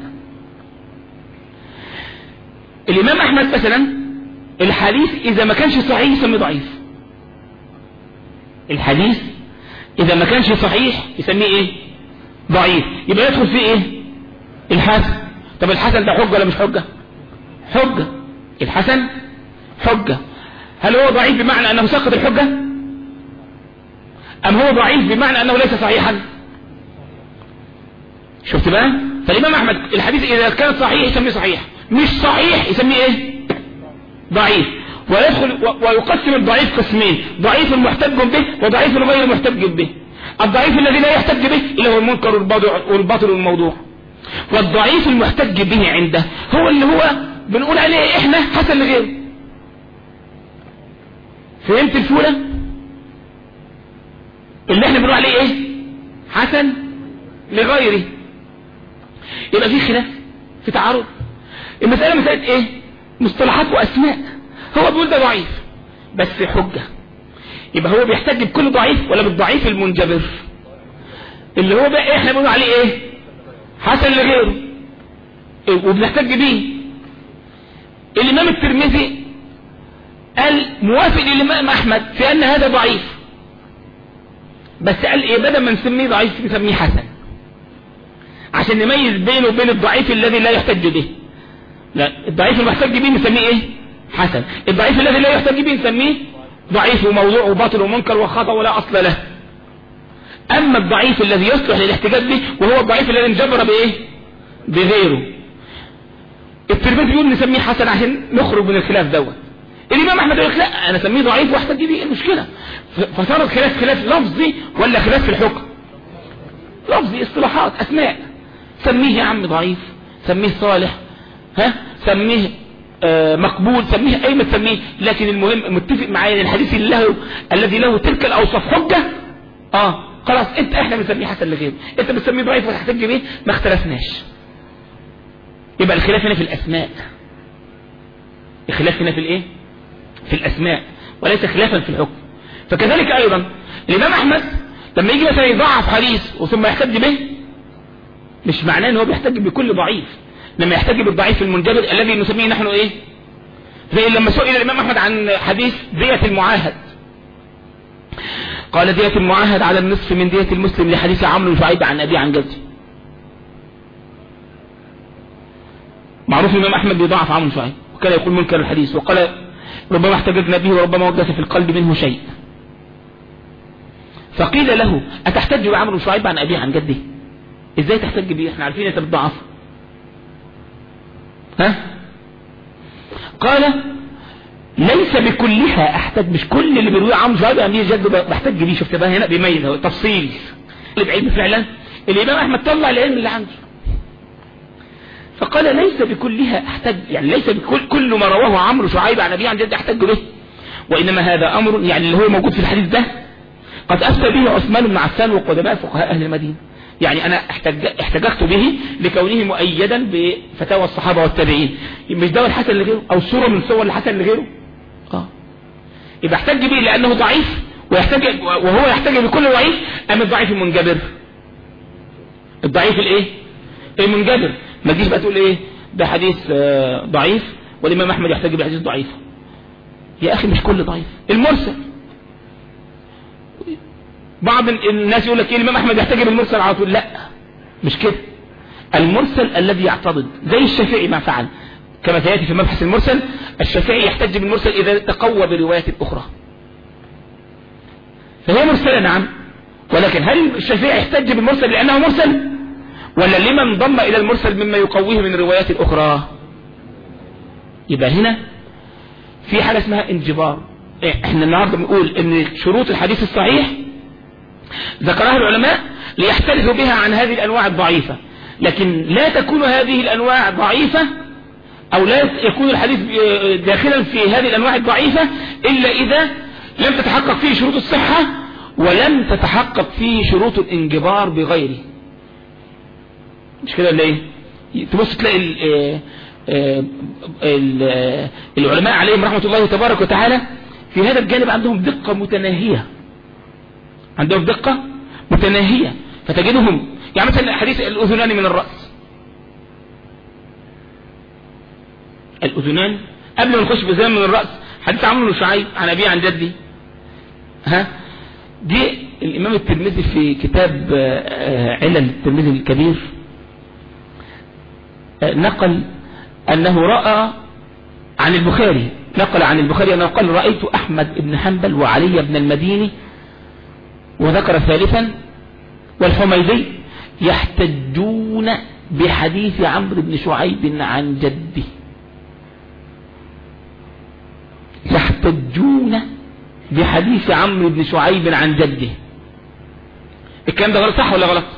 الامام احمد مثلا الحديث اذا ما كانش صحيح يسميه ضعيف. الحديث اذا ما كانش صحيح يسميه ايه؟ ضعيف. يبقى يدخل فيه ايه؟ الحسن. طب الحسن ده حجه ولا مش حجه؟ حجه. الحسن حجه. هل هو ضعيف بمعنى أنه سقط الحجة أم هو ضعيف بمعنى أنه ليس صحيحا؟ شفت بقى؟ فالإمام أحمد الحديث إذا كان صحيح يسميه صحيح، مش صحيح يسميه إيه؟ ضعيف. ويدخل ويقسم الضعيف قسمين، ضعيف محتج به وضعيف غير محتج به. الضعيف الذي لا يحتج به اللي هو المنكر والباطل والموضوع، والضعيف المحتج به عنده هو اللي هو بنقول عليه إحنا حسن لغيره. فهمت الفولة؟ اللي احنا بنقول عليه ايه؟ حسن لغيره. يبقى في خلاف، في تعارض. المسألة مسألة ايه؟ مصطلحات واسماء. هو بيقول ده ضعيف بس حجة، يبقى هو بيحتج بكل ضعيف ولا بالضعيف المنجبر اللي هو بقى احنا بنقول عليه ايه؟ حسن لغيره وبنحتج بيه. الامام الترمذي قال موافق للإمام أحمد في أن هذا ضعيف، بس قال إيه بدل ما نسميه ضعيف نسميه حسن عشان نميز بينه وبين الضعيف الذي لا يحتج به. لا، الضعيف المحتج به نسميه إيه؟ حسن. الضعيف الذي لا يحتج به نسميه ضعيف وموضوع وباطل ومنكر وخطأ ولا أصل له. أما الضعيف الذي يصلح للاحتجاج به وهو الضعيف الذي انجبر بإيه؟ بغيره. الترمذي يقول نسميه حسن عشان نخرج من الخلاف دوت. الامام احمد يقول لك لا انا اسميه ضعيف واحتج بيه، المشكله فصارت خلاف خلاف لفظي ولا خلاف في الحكم؟ لفظي، اصطلاحات، اسماء. سميه يا عم ضعيف، سميه صالح، ها سميه آه مقبول، سميه اي ما تسميه، لكن المهم متفق معايا ان الحديث اللي له الذي له تلك الاوصاف حجه. اه خلاص انت احنا بنسميه حسن لغيره، انت بتسميه ضعيف وتحتج بيه، ما اختلفناش. يبقى الخلاف هنا في الاسماء، الخلاف هنا في الايه؟ في الاسماء وليس خلافا في الحكم. فكذلك ايضا الامام احمد لما يجي مثلا يضعف حديث وثم يحتج به، مش معناه ان هو بيحتج بكل ضعيف، لما يحتج بالضعيف المنجبر الذي نسميه نحن ايه؟ زي لما سئل الامام احمد عن حديث دية المعاهد، قال دية المعاهد على النصف من دية المسلم، لحديث عمرو بن شعيب عن ابي عن جدي. معروف الامام احمد بيضعف عمرو بن شعيب وكان يقول منكر الحديث، وقال ربما احتججنا به وربما وجس في القلب منه شيء. فقيل له اتحتج بعمرو بن شعيب عن ابي عن جدي؟ ازاي تحتج بيه؟ احنا عارفين انت بتضعف. ها؟ قال ليس بكلها احتج، مش كل اللي بيروي عمرو شعيب عن جده بحتج بيه. شفت بقى هنا بيميز تفصيل اللي بعلم فعلا. الامام احمد طلع العلم اللي عنده، فقال ليس بكلها احتج، يعني ليس بكل كل ما رواه عمرو شعيب عن ابي عن جده احتج به، وانما هذا امر يعني اللي هو موجود في الحديث ده قد افتى به عثمان بن عفان وقدماء فقهاء اهل المدينه. يعني انا احتج احتججت به لكونه مؤيدا بفتاوى الصحابه والتابعين، مش ده الحسن لغيره او صوره من صور الحسن لغيره. اه يبقى احتج به لانه ضعيف ويحتج وهو يحتج بكل ضعيف، ام الضعيف المنجبر؟ الضعيف الايه؟ المنجبر. ما تجيش بقى تقول ايه ده حديث آه ضعيف والامام احمد يحتج بحديث ضعيف. يا اخي مش كل ضعيف. المرسل، بعض الناس يقول لك ايه الامام احمد يحتج بالمرسل على طول، لا مش كده. المرسل الذي يعتضد زي الشافعي ما فعل، كما سياتي في مبحث المرسل. الشافعي يحتج بالمرسل اذا تقوى بروايه اخرى، فهي مرسله نعم، ولكن هل الشافعي يحتج بالمرسل لانه مرسل، ولا لما انضم الى المرسل مما يقويه من روايات اخرى؟ يبقى هنا في حاجه اسمها انجبار. احنا النهارده بنقول ان شروط الحديث الصحيح ذكرها العلماء ليحترزوا بها عن هذه الانواع الضعيفه، لكن لا تكون هذه الانواع ضعيفه او لا يكون الحديث داخلا في هذه الانواع الضعيفه الا اذا لم تتحقق فيه شروط الصحه ولم تتحقق فيه شروط الانجبار بغيره. مش كده ولا ايه؟ تبص تلاقي ال ال ال العلماء عليهم رحمه الله تبارك وتعالى في هذا الجانب عندهم دقه متناهيه، عندهم دقه متناهيه. فتجدهم يعني مثلا حديث الاذنان من الراس، الاذنان قبل ما نخش باذنان من الراس، حديث عمرو بن شعيب عن ابي عن جدي، ها دي الامام الترمذي في كتاب علل الترمذي الكبير نقل انه راى عن البخاري، نقل عن البخاري انه قال رايت احمد بن حنبل وعلي بن المديني، وذكر ثالثا والحميدي يحتجون بحديث عمرو بن شعيب عن جده، يحتجون بحديث عمرو بن شعيب عن جده. الكلام ده غلط صح ولا غلط؟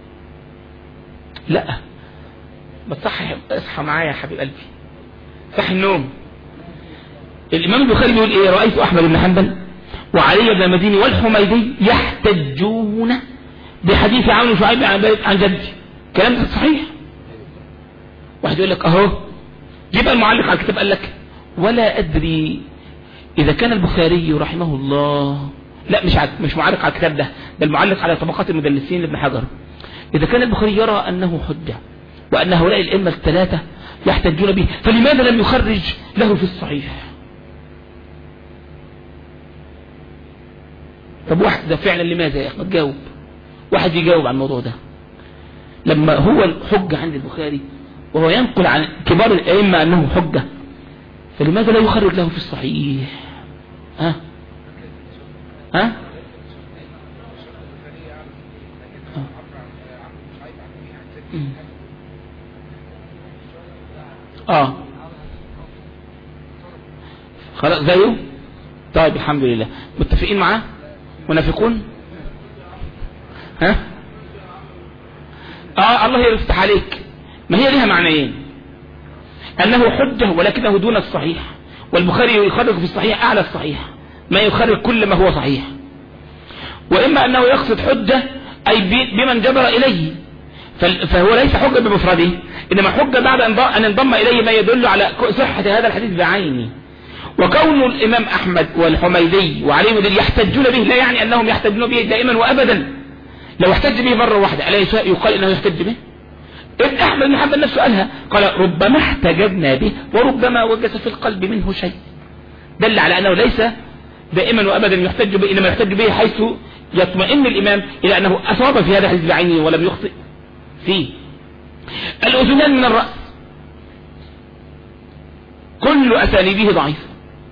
لا بس صح. اصحى معايا يا حبيب قلبي، صح النوم. الامام البخاري بيقول ايه؟ رايت احمد بن حنبل وعلي بن المديني والحميدي يحتجون بحديث عمرو بن شعيب عن جدي. كلام ده صحيح. واحد يقول لك اهو، جيب المعلق على الكتاب قال لك ولا ادري اذا كان البخاري رحمه الله، لا مش مش معلق على الكتاب ده، ده المعلق على طبقات المدلسين لابن حجر، اذا كان البخاري يرى انه حجه وان هؤلاء الائمه الثلاثه يحتجون به، فلماذا لم يخرج له في الصحيح؟ طب واحد ده فعلا لماذا يا اخي؟ تجاوب، واحد يجاوب عن الموضوع ده. لما هو الحجه عند البخاري وهو ينقل عن كبار الائمه انه حجه، فلماذا لا يخرج له في الصحيح؟ ها ها اه خلاص زيه. طيب الحمد لله. متفقين معاه؟ منافقون؟ ها؟ اه الله يفتح عليك. ما هي لها معنيين، انه حجة ولكنه دون الصحيح، والبخاري يخرج في الصحيح اعلى الصحيح، ما يخرج كل ما هو صحيح. واما انه يقصد حجة اي بمن جبر اليه، فهو ليس حجة بمفرده، انما حجة بعد ان انضم اليه ما يدل على صحة هذا الحديث بعينه. وكون الامام احمد والحميدي وعلي بن يحتجون به لا يعني انهم يحتجون به دائما وابدا. لو احتج به مرة واحدة ألا يقال انه يحتج به؟ ابن احمد بن حنبل نفسه قالها، قال ربما احتججنا به وربما وجس في القلب منه شيء، دل على انه ليس دائما وابدا يحتج به، انما يحتج به حيث يطمئن الامام الى انه اصاب في هذا الحديث بعينه ولم يخطئ فيه. الاذنان من الراس كل اسانيده ضعيفه،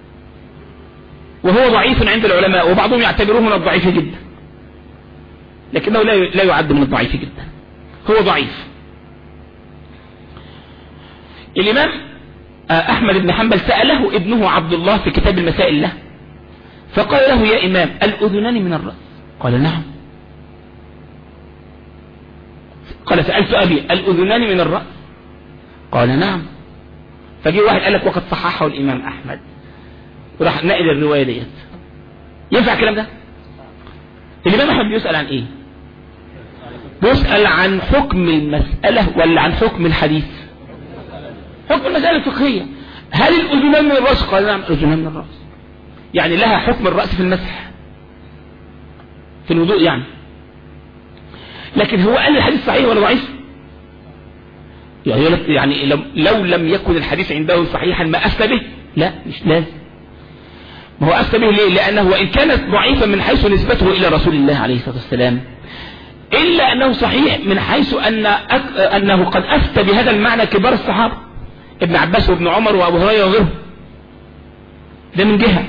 وهو ضعيف عند العلماء، وبعضهم يعتبروه من الضعيف جدا، لكنه لا يعد من الضعيف جدا، هو ضعيف. الامام احمد بن حنبل سأله ابنه عبد الله في كتاب المسائل له، فقال له يا امام الاذنان من الرأس؟ قال نعم. قال سألت ابي الاذنان من الرأس؟ قال نعم. فجي واحد قال لك وقد صححه الامام احمد، وراح نقل الرواية ديت. ينفع الكلام ده؟ الامام احمد بيسأل عن ايه؟ بيسأل عن حكم المسألة ولا عن حكم الحديث؟ حكم المسألة الفقهية. هل الأذنان من الرأس؟ قال نعم الأذنان من الرأس، يعني لها حكم الرأس في المسح في الوضوء يعني. لكن هو قال الحديث صحيح ولا ضعيف؟ يعني لو لم يكن الحديث عنده صحيحا ما أفتى به؟ لا مش لازم. ما هو أفتى به ليه؟ لأنه وإن كانت ضعيفا من حيث نسبته إلى رسول الله عليه الصلاة والسلام، إلا أنه صحيح من حيث أن أنه قد أفتى بهذا المعنى كبار الصحابة، ابن عباس وابن عمر وابو هريره وغيرهم. ده من جهة.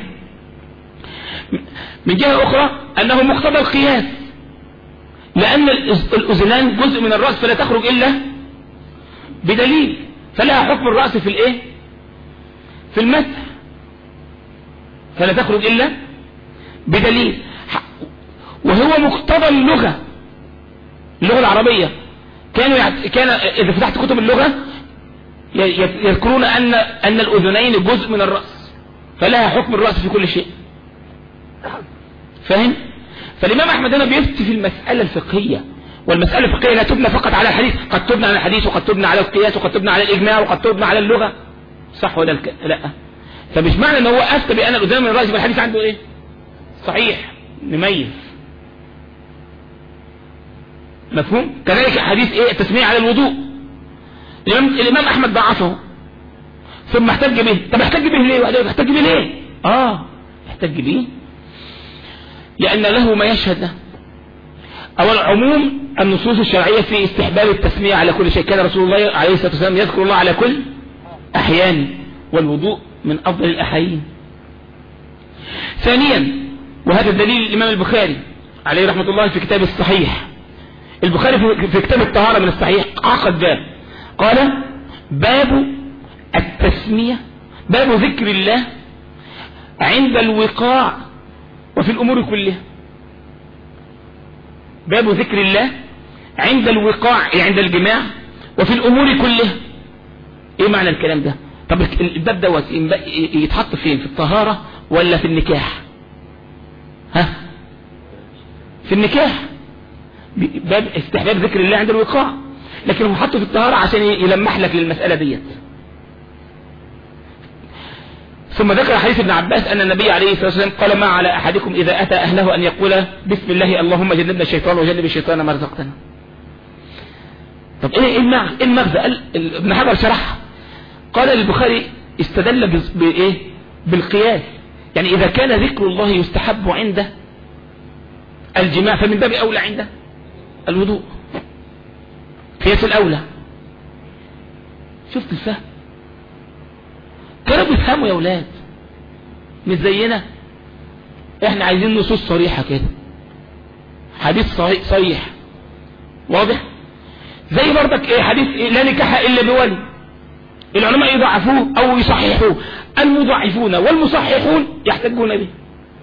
من جهة أخرى أنه مقتضى القياس، لأن الأذنان جزء من الرأس فلا تخرج إلا بدليل، فلها حكم الرأس في الإيه؟ في المسح، فلا تخرج إلا بدليل. وهو مقتضى اللغة، اللغة العربية. كانوا يعت... كان إذا فتحت كتب اللغة يذكرون أن أن الأذنين جزء من الرأس، فلها حكم الرأس في كل شيء. فاهم؟ فالإمام أحمد هنا بيفتي في المسألة الفقهية، والمسألة الفقهية لا تبنى فقط على الحديث، قد تبنى على الحديث وقد تبنى على القياس وقد تبنى على الإجماع وقد تبنى على اللغة. صح ولا الك... لا؟ فمش معنى أن هو أفتى بأن الأذنين من الرأس يبقى الحديث عنده إيه؟ صحيح. نميز. مفهوم؟ كذلك حديث إيه؟ التسمية على الوضوء. الإمام, الإمام أحمد ضعفه ثم احتج به. طب احتج به ليه؟ وهذا احتج به ليه؟ آه احتج به لأن له ما يشهد له. أول عموم النصوص الشرعية في استحباب التسمية على كل شيء، كان رسول الله عليه الصلاة والسلام يذكر الله على كل أحيان، والوضوء من أفضل الأحايين. ثانيا، وهذا الدليل الإمام البخاري عليه رحمة الله في كتاب الصحيح. البخاري في كتاب الطهارة من الصحيح عقد باب، قال باب التسمية، باب ذكر الله عند الوقاع وفي الأمور كلها. باب ذكر الله عند الوقاع، عند الجماع، وفي الأمور كلها. ايه معنى الكلام ده؟ طب الباب دوت يتحط فين؟ في الطهارة ولا في النكاح؟ ها؟ في النكاح، باب استحباب ذكر الله عند الوقاع، لكن هو حطه في الطهارة عشان يلمح لك للمسألة ديت. ثم ذكر حديث ابن عباس أن النبي عليه الصلاة والسلام قال ما على أحدكم إذا أتى أهله أن يقول بسم الله اللهم جنبنا الشيطان وجنب الشيطان ما رزقتنا. طب ايه المغزى؟ قال ابن حجر شرح، قال البخاري استدل بايه؟ بالقياس. يعني إذا كان ذكر الله يستحب عنده الجماع فمن باب أولى عنده الوضوء، قياس الأولى. شفت الفهم؟ كانوا بيفهموا يا ولاد، مش زينا. احنا عايزين نصوص صريحة كده، حديث صريح, صريح واضح. زي برضك ايه حديث إيه؟ لا نكاح الا بولي، العلماء يضعفوه او يصححوه. المضاعفون والمصححون يحتجون به.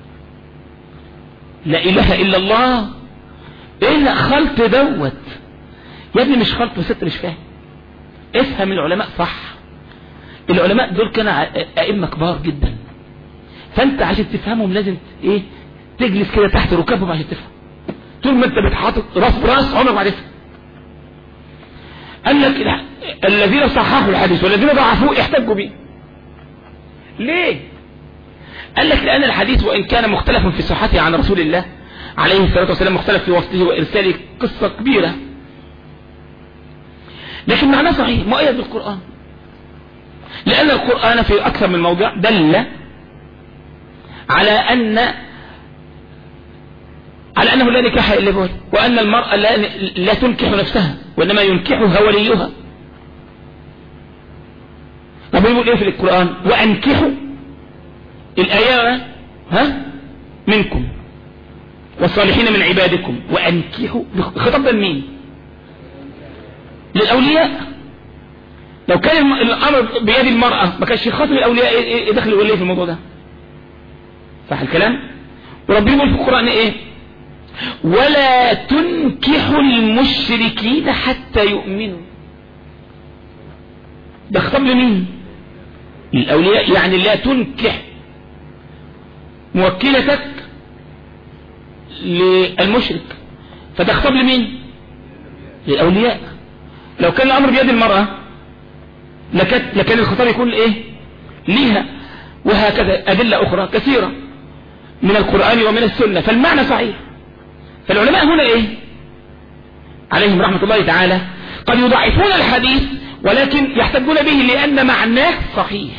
لا اله الا الله. ايه خلط دوت يا ابني؟ مش خلط وست، مش فاهم. افهم العلماء صح. العلماء دول كانوا ائمه كبار جدا، فانت عشان تفهمهم لازم ايه؟ تجلس كده تحت ركابهم عشان تفهم. طول ما انت بتحاطط راس براس عمرك ما هتفهم. قال لك الذين صححوا الحديث والذين ضعفوه يحتجوا به. ليه؟ قال لك لان الحديث وان كان مختلفا في صحته عن رسول الله عليه الصلاه والسلام، مختلف في وصفه وارساله، قصه كبيره، لكن معناه صحيح مؤيد بالقران، لان القران في اكثر من موضع دل على ان على انه لا نكاح الا بولي، وان المراه لا, لا تنكح نفسها وانما ينكحها وليها. ربنا يقول ايه في القران؟ وانكحوا الايه ها منكم والصالحين من عبادكم وانكحوا. خطاب ده لمين؟ للاولياء. لو كان الامر بيد المراه ما كانش خاطب الاولياء ايه دخل الولي في الموضوع ده؟ صح الكلام؟ وربنا يقول في القران ايه؟ ولا تنكحوا المشركين حتى يؤمنوا. ده خطاب لمين؟ للاولياء. يعني لا تنكح موكلتك للمشرك، فده خطاب لمين؟ للاولياء. لو كان الامر بيد المرأة لكان الخطاب يكون ايه؟ ليها. وهكذا ادلة اخرى كثيرة من القرآن ومن السنة، فالمعنى صحيح. فالعلماء هنا ايه عليهم رحمة الله تعالى قد يضعفون الحديث ولكن يحتجون به لان معناه صحيح،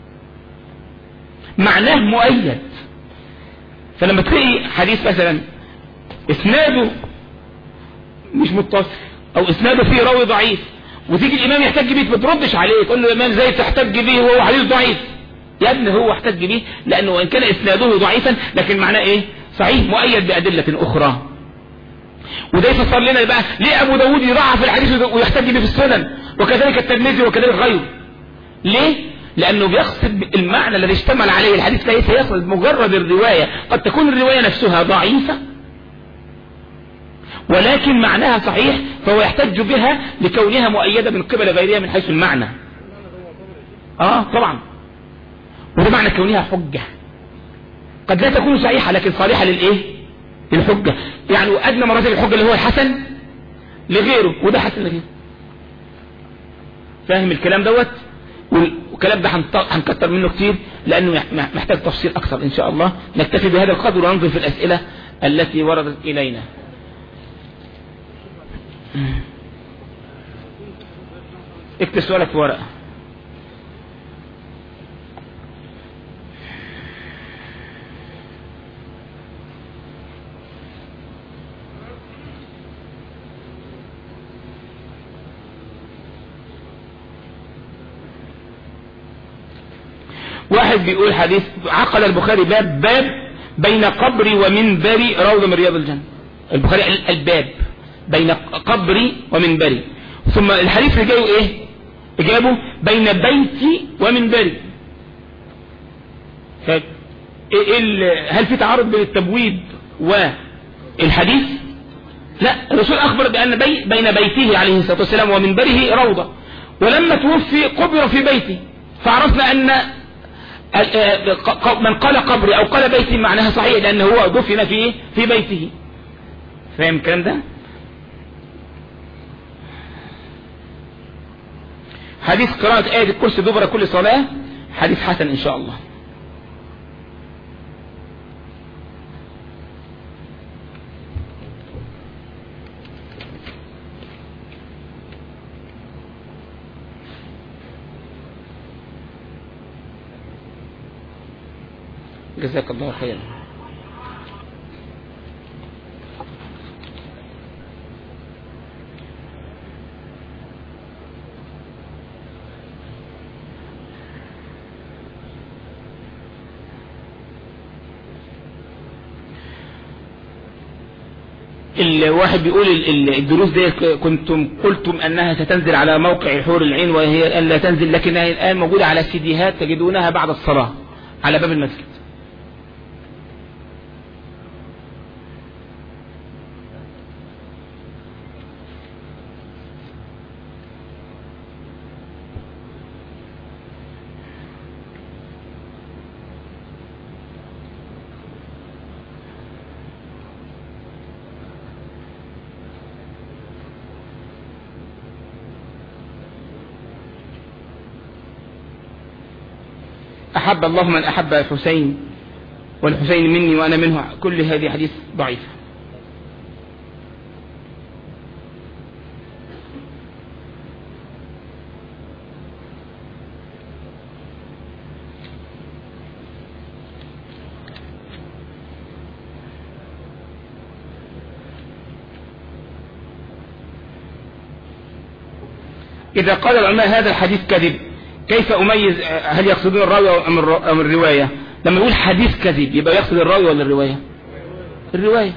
معناه مؤيد. فلما تلاقي حديث مثلا اسناده مش متصل او اسناده فيه راوي ضعيف وتيجي الامام يحتج به، ما تردش عليه تقول له الامام زي تحتج به وهو حديث ضعيف. يا ابني هو احتج به لانه وان كان اسناده ضعيفا لكن معناه ايه؟ صحيح مؤيد بادله اخرى. وده يفسر لنا بقى ليه ابو داود يضعف الحديث ويحتج به في السنن، وكذلك الترمذي وكذلك غيره. ليه؟ لانه بيقصد المعنى الذي اشتمل عليه الحديث، ليس يقصد مجرد الروايه. قد تكون الروايه نفسها ضعيفه ولكن معناها صحيح، فهو يحتج بها لكونها مؤيده من قبل غيرها من حيث المعنى. اه طبعا. وده معنى كونها حجه. قد لا تكون صحيحه لكن صالحه للايه؟ للحجه. يعني ادنى مراتب الحجه اللي هو الحسن لغيره، وده حسن لغيره. فاهم الكلام دوت؟ والكلام ده هنكتر منه كتير لانه محتاج تفصيل اكثر. ان شاء الله نكتفي بهذا القدر وننظر في الاسئله التي وردت الينا. اكتب سؤالك في ورقه. واحد بيقول حديث عقد البخاري باب باب بين قبري ومنبري روضة من رياض الجنة. البخاري الباب بين قبري ومنبري، ثم الحديث اللي جايه ايه؟ اجابه بين بيتي ومنبري. هل في تعارض بين التبويب والحديث؟ لا، الرسول اخبر بان بي بين بيته عليه الصلاة والسلام ومنبره روضة، ولما توفي قبر في بيته، فعرفنا ان من قال قبري او قال بيتي معناها صحيح لانه هو دفن في في بيته. فاهم الكلام ده؟ حديث قراءة آية الكرسي دبر كل صلاة حديث حسن ان شاء الله. جزاك الله خيرا. الواحد بيقول الدروس دي كنتم قلتم انها ستنزل على موقع حور العين وهي الان لا تنزل، لكنها الان موجودة على سيديهات تجدونها بعد الصلاة على باب المسجد. أحب الله من أحب الحسين والحسين مني وأنا منه، كل هذه حديث ضعيفة. إذا قال العلماء هذا الحديث كذب، كيف أميز هل يقصدون الراوي أم الرواية؟ لما يقول حديث كذب يبقى يقصد الراوي ولا الرواية؟ الرواية.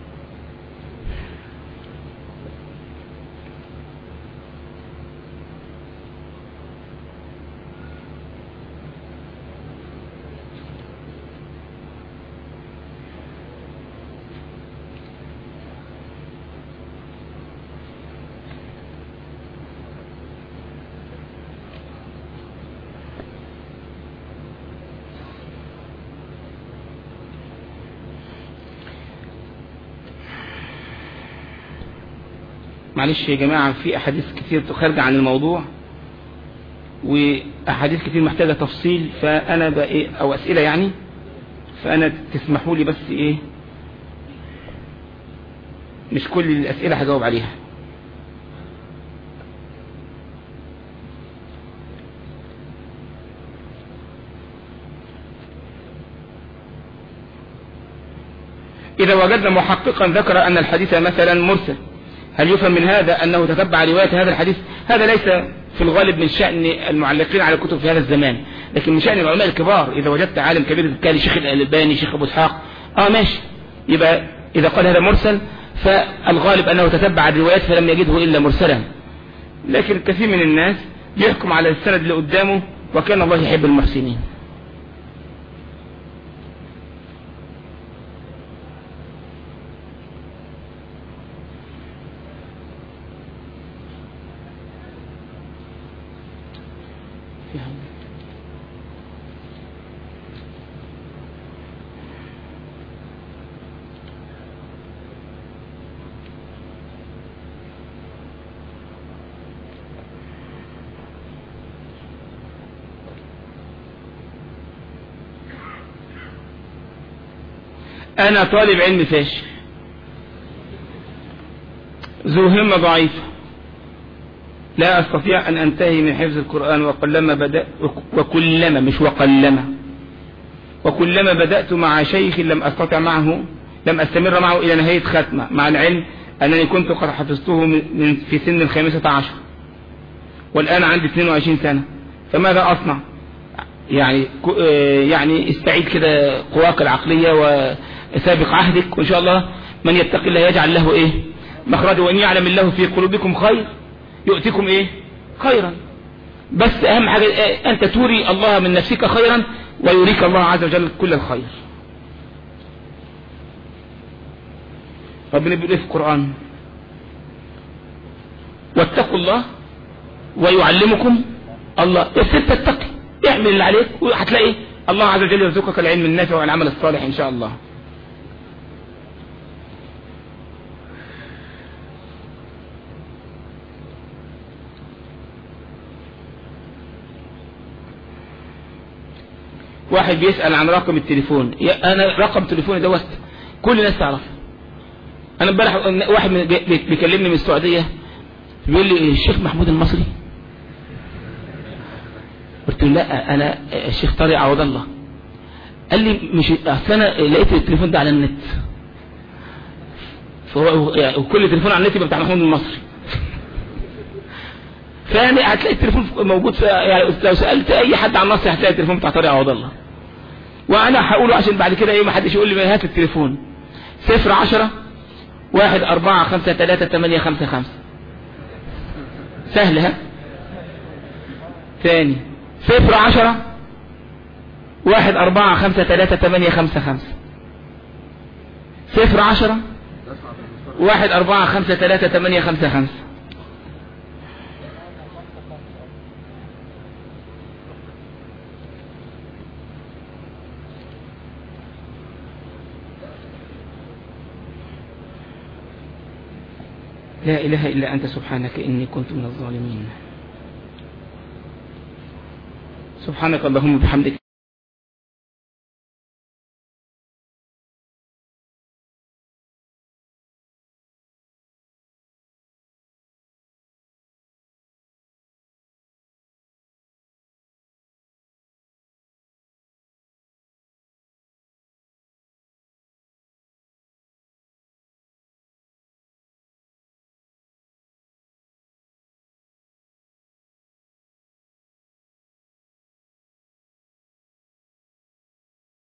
معلش يا جماعة، في أحاديث كتير خارجة عن الموضوع وأحاديث كتير محتاجة تفصيل، فأنا بقى إيه أو أسئلة يعني، فأنا تسمحوا لي بس إيه مش كل الأسئلة هجاوب عليها. إذا وجدنا محققا ذكر أن الحديث مثلا مرسل، هل يفهم من هذا أنه تتبع رواية هذا الحديث؟ هذا ليس في الغالب من شأن المعلقين على الكتب في هذا الزمان، لكن من شأن العلماء الكبار. إذا وجدت عالم كبير كان شيخ الألباني، شيخ أبو إسحاق، آه ماشي، يبقى إذا قال هذا مرسل فالغالب أنه تتبع الروايات فلم يجده إلا مرسلا. لكن كثير من الناس يحكم على السند اللي قدامه، وكان الله يحب المحسنين. أنا طالب علم فاشل ذو همة ضعيفة، لا أستطيع أن أنتهي من حفظ القرآن، وقلما بدأ وكلما مش وقلما وكلما بدأت مع شيخ لم أستطع معه لم أستمر معه إلى نهاية ختمة، مع العلم أنني كنت قد حفظته من في سن الخامسة عشر والآن عندي اثنين وعشرين سنة، فماذا أصنع؟ يعني يعني استعيد كده قواك العقلية وسابق عهدك، وإن شاء الله من يتقي الله يجعل له إيه مخرجا، وإن يعلم الله في قلوبكم خير يؤتكم إيه خيرا. بس أهم حاجة إيه؟ أنت توري الله من نفسك خيرا ويريك الله عز وجل كل الخير. ربنا بيقول إيه في القرآن؟ واتقوا الله ويعلمكم الله. بس أنت تتقي، اعمل اللي عليك وهتلاقي الله عز وجل يرزقك العلم النافع والعمل الصالح إن شاء الله. واحد بيسأل عن رقم التليفون، أنا رقم تليفوني دوت كل الناس تعرف. أنا امبارح واحد بيكلمني من السعودية بيقول لي الشيخ محمود المصري، قلت له لا أنا الشيخ طارق عوض الله. قال لي مش أصل أنا لقيت التليفون ده على النت، فهو يعني وكل تليفون على النت يبقى بتاع محمود المصري. فيعني هتلاقي التليفون موجود في، يعني لو سألت أي حد عن مصر هتلاقي التليفون بتاع طارق عوض الله. وأنا هقوله عشان بعد كده إيه ما حدش يقول لي هات التليفون. صفر عشرة واحد أربعة خمسة ثلاثة ثمانية خمسة خمسة. سهل ها؟ ثاني صفر عشرة واحد أربعة خمسة ثلاثة ثمانية خمسة خمسة. صفر عشرة واحد أربعة خمسة ثلاثة ثمانية خمسة خمسة. لا إله إلا أنت سبحانك إني كنت من الظالمين. سبحانك اللهم وبحمدك.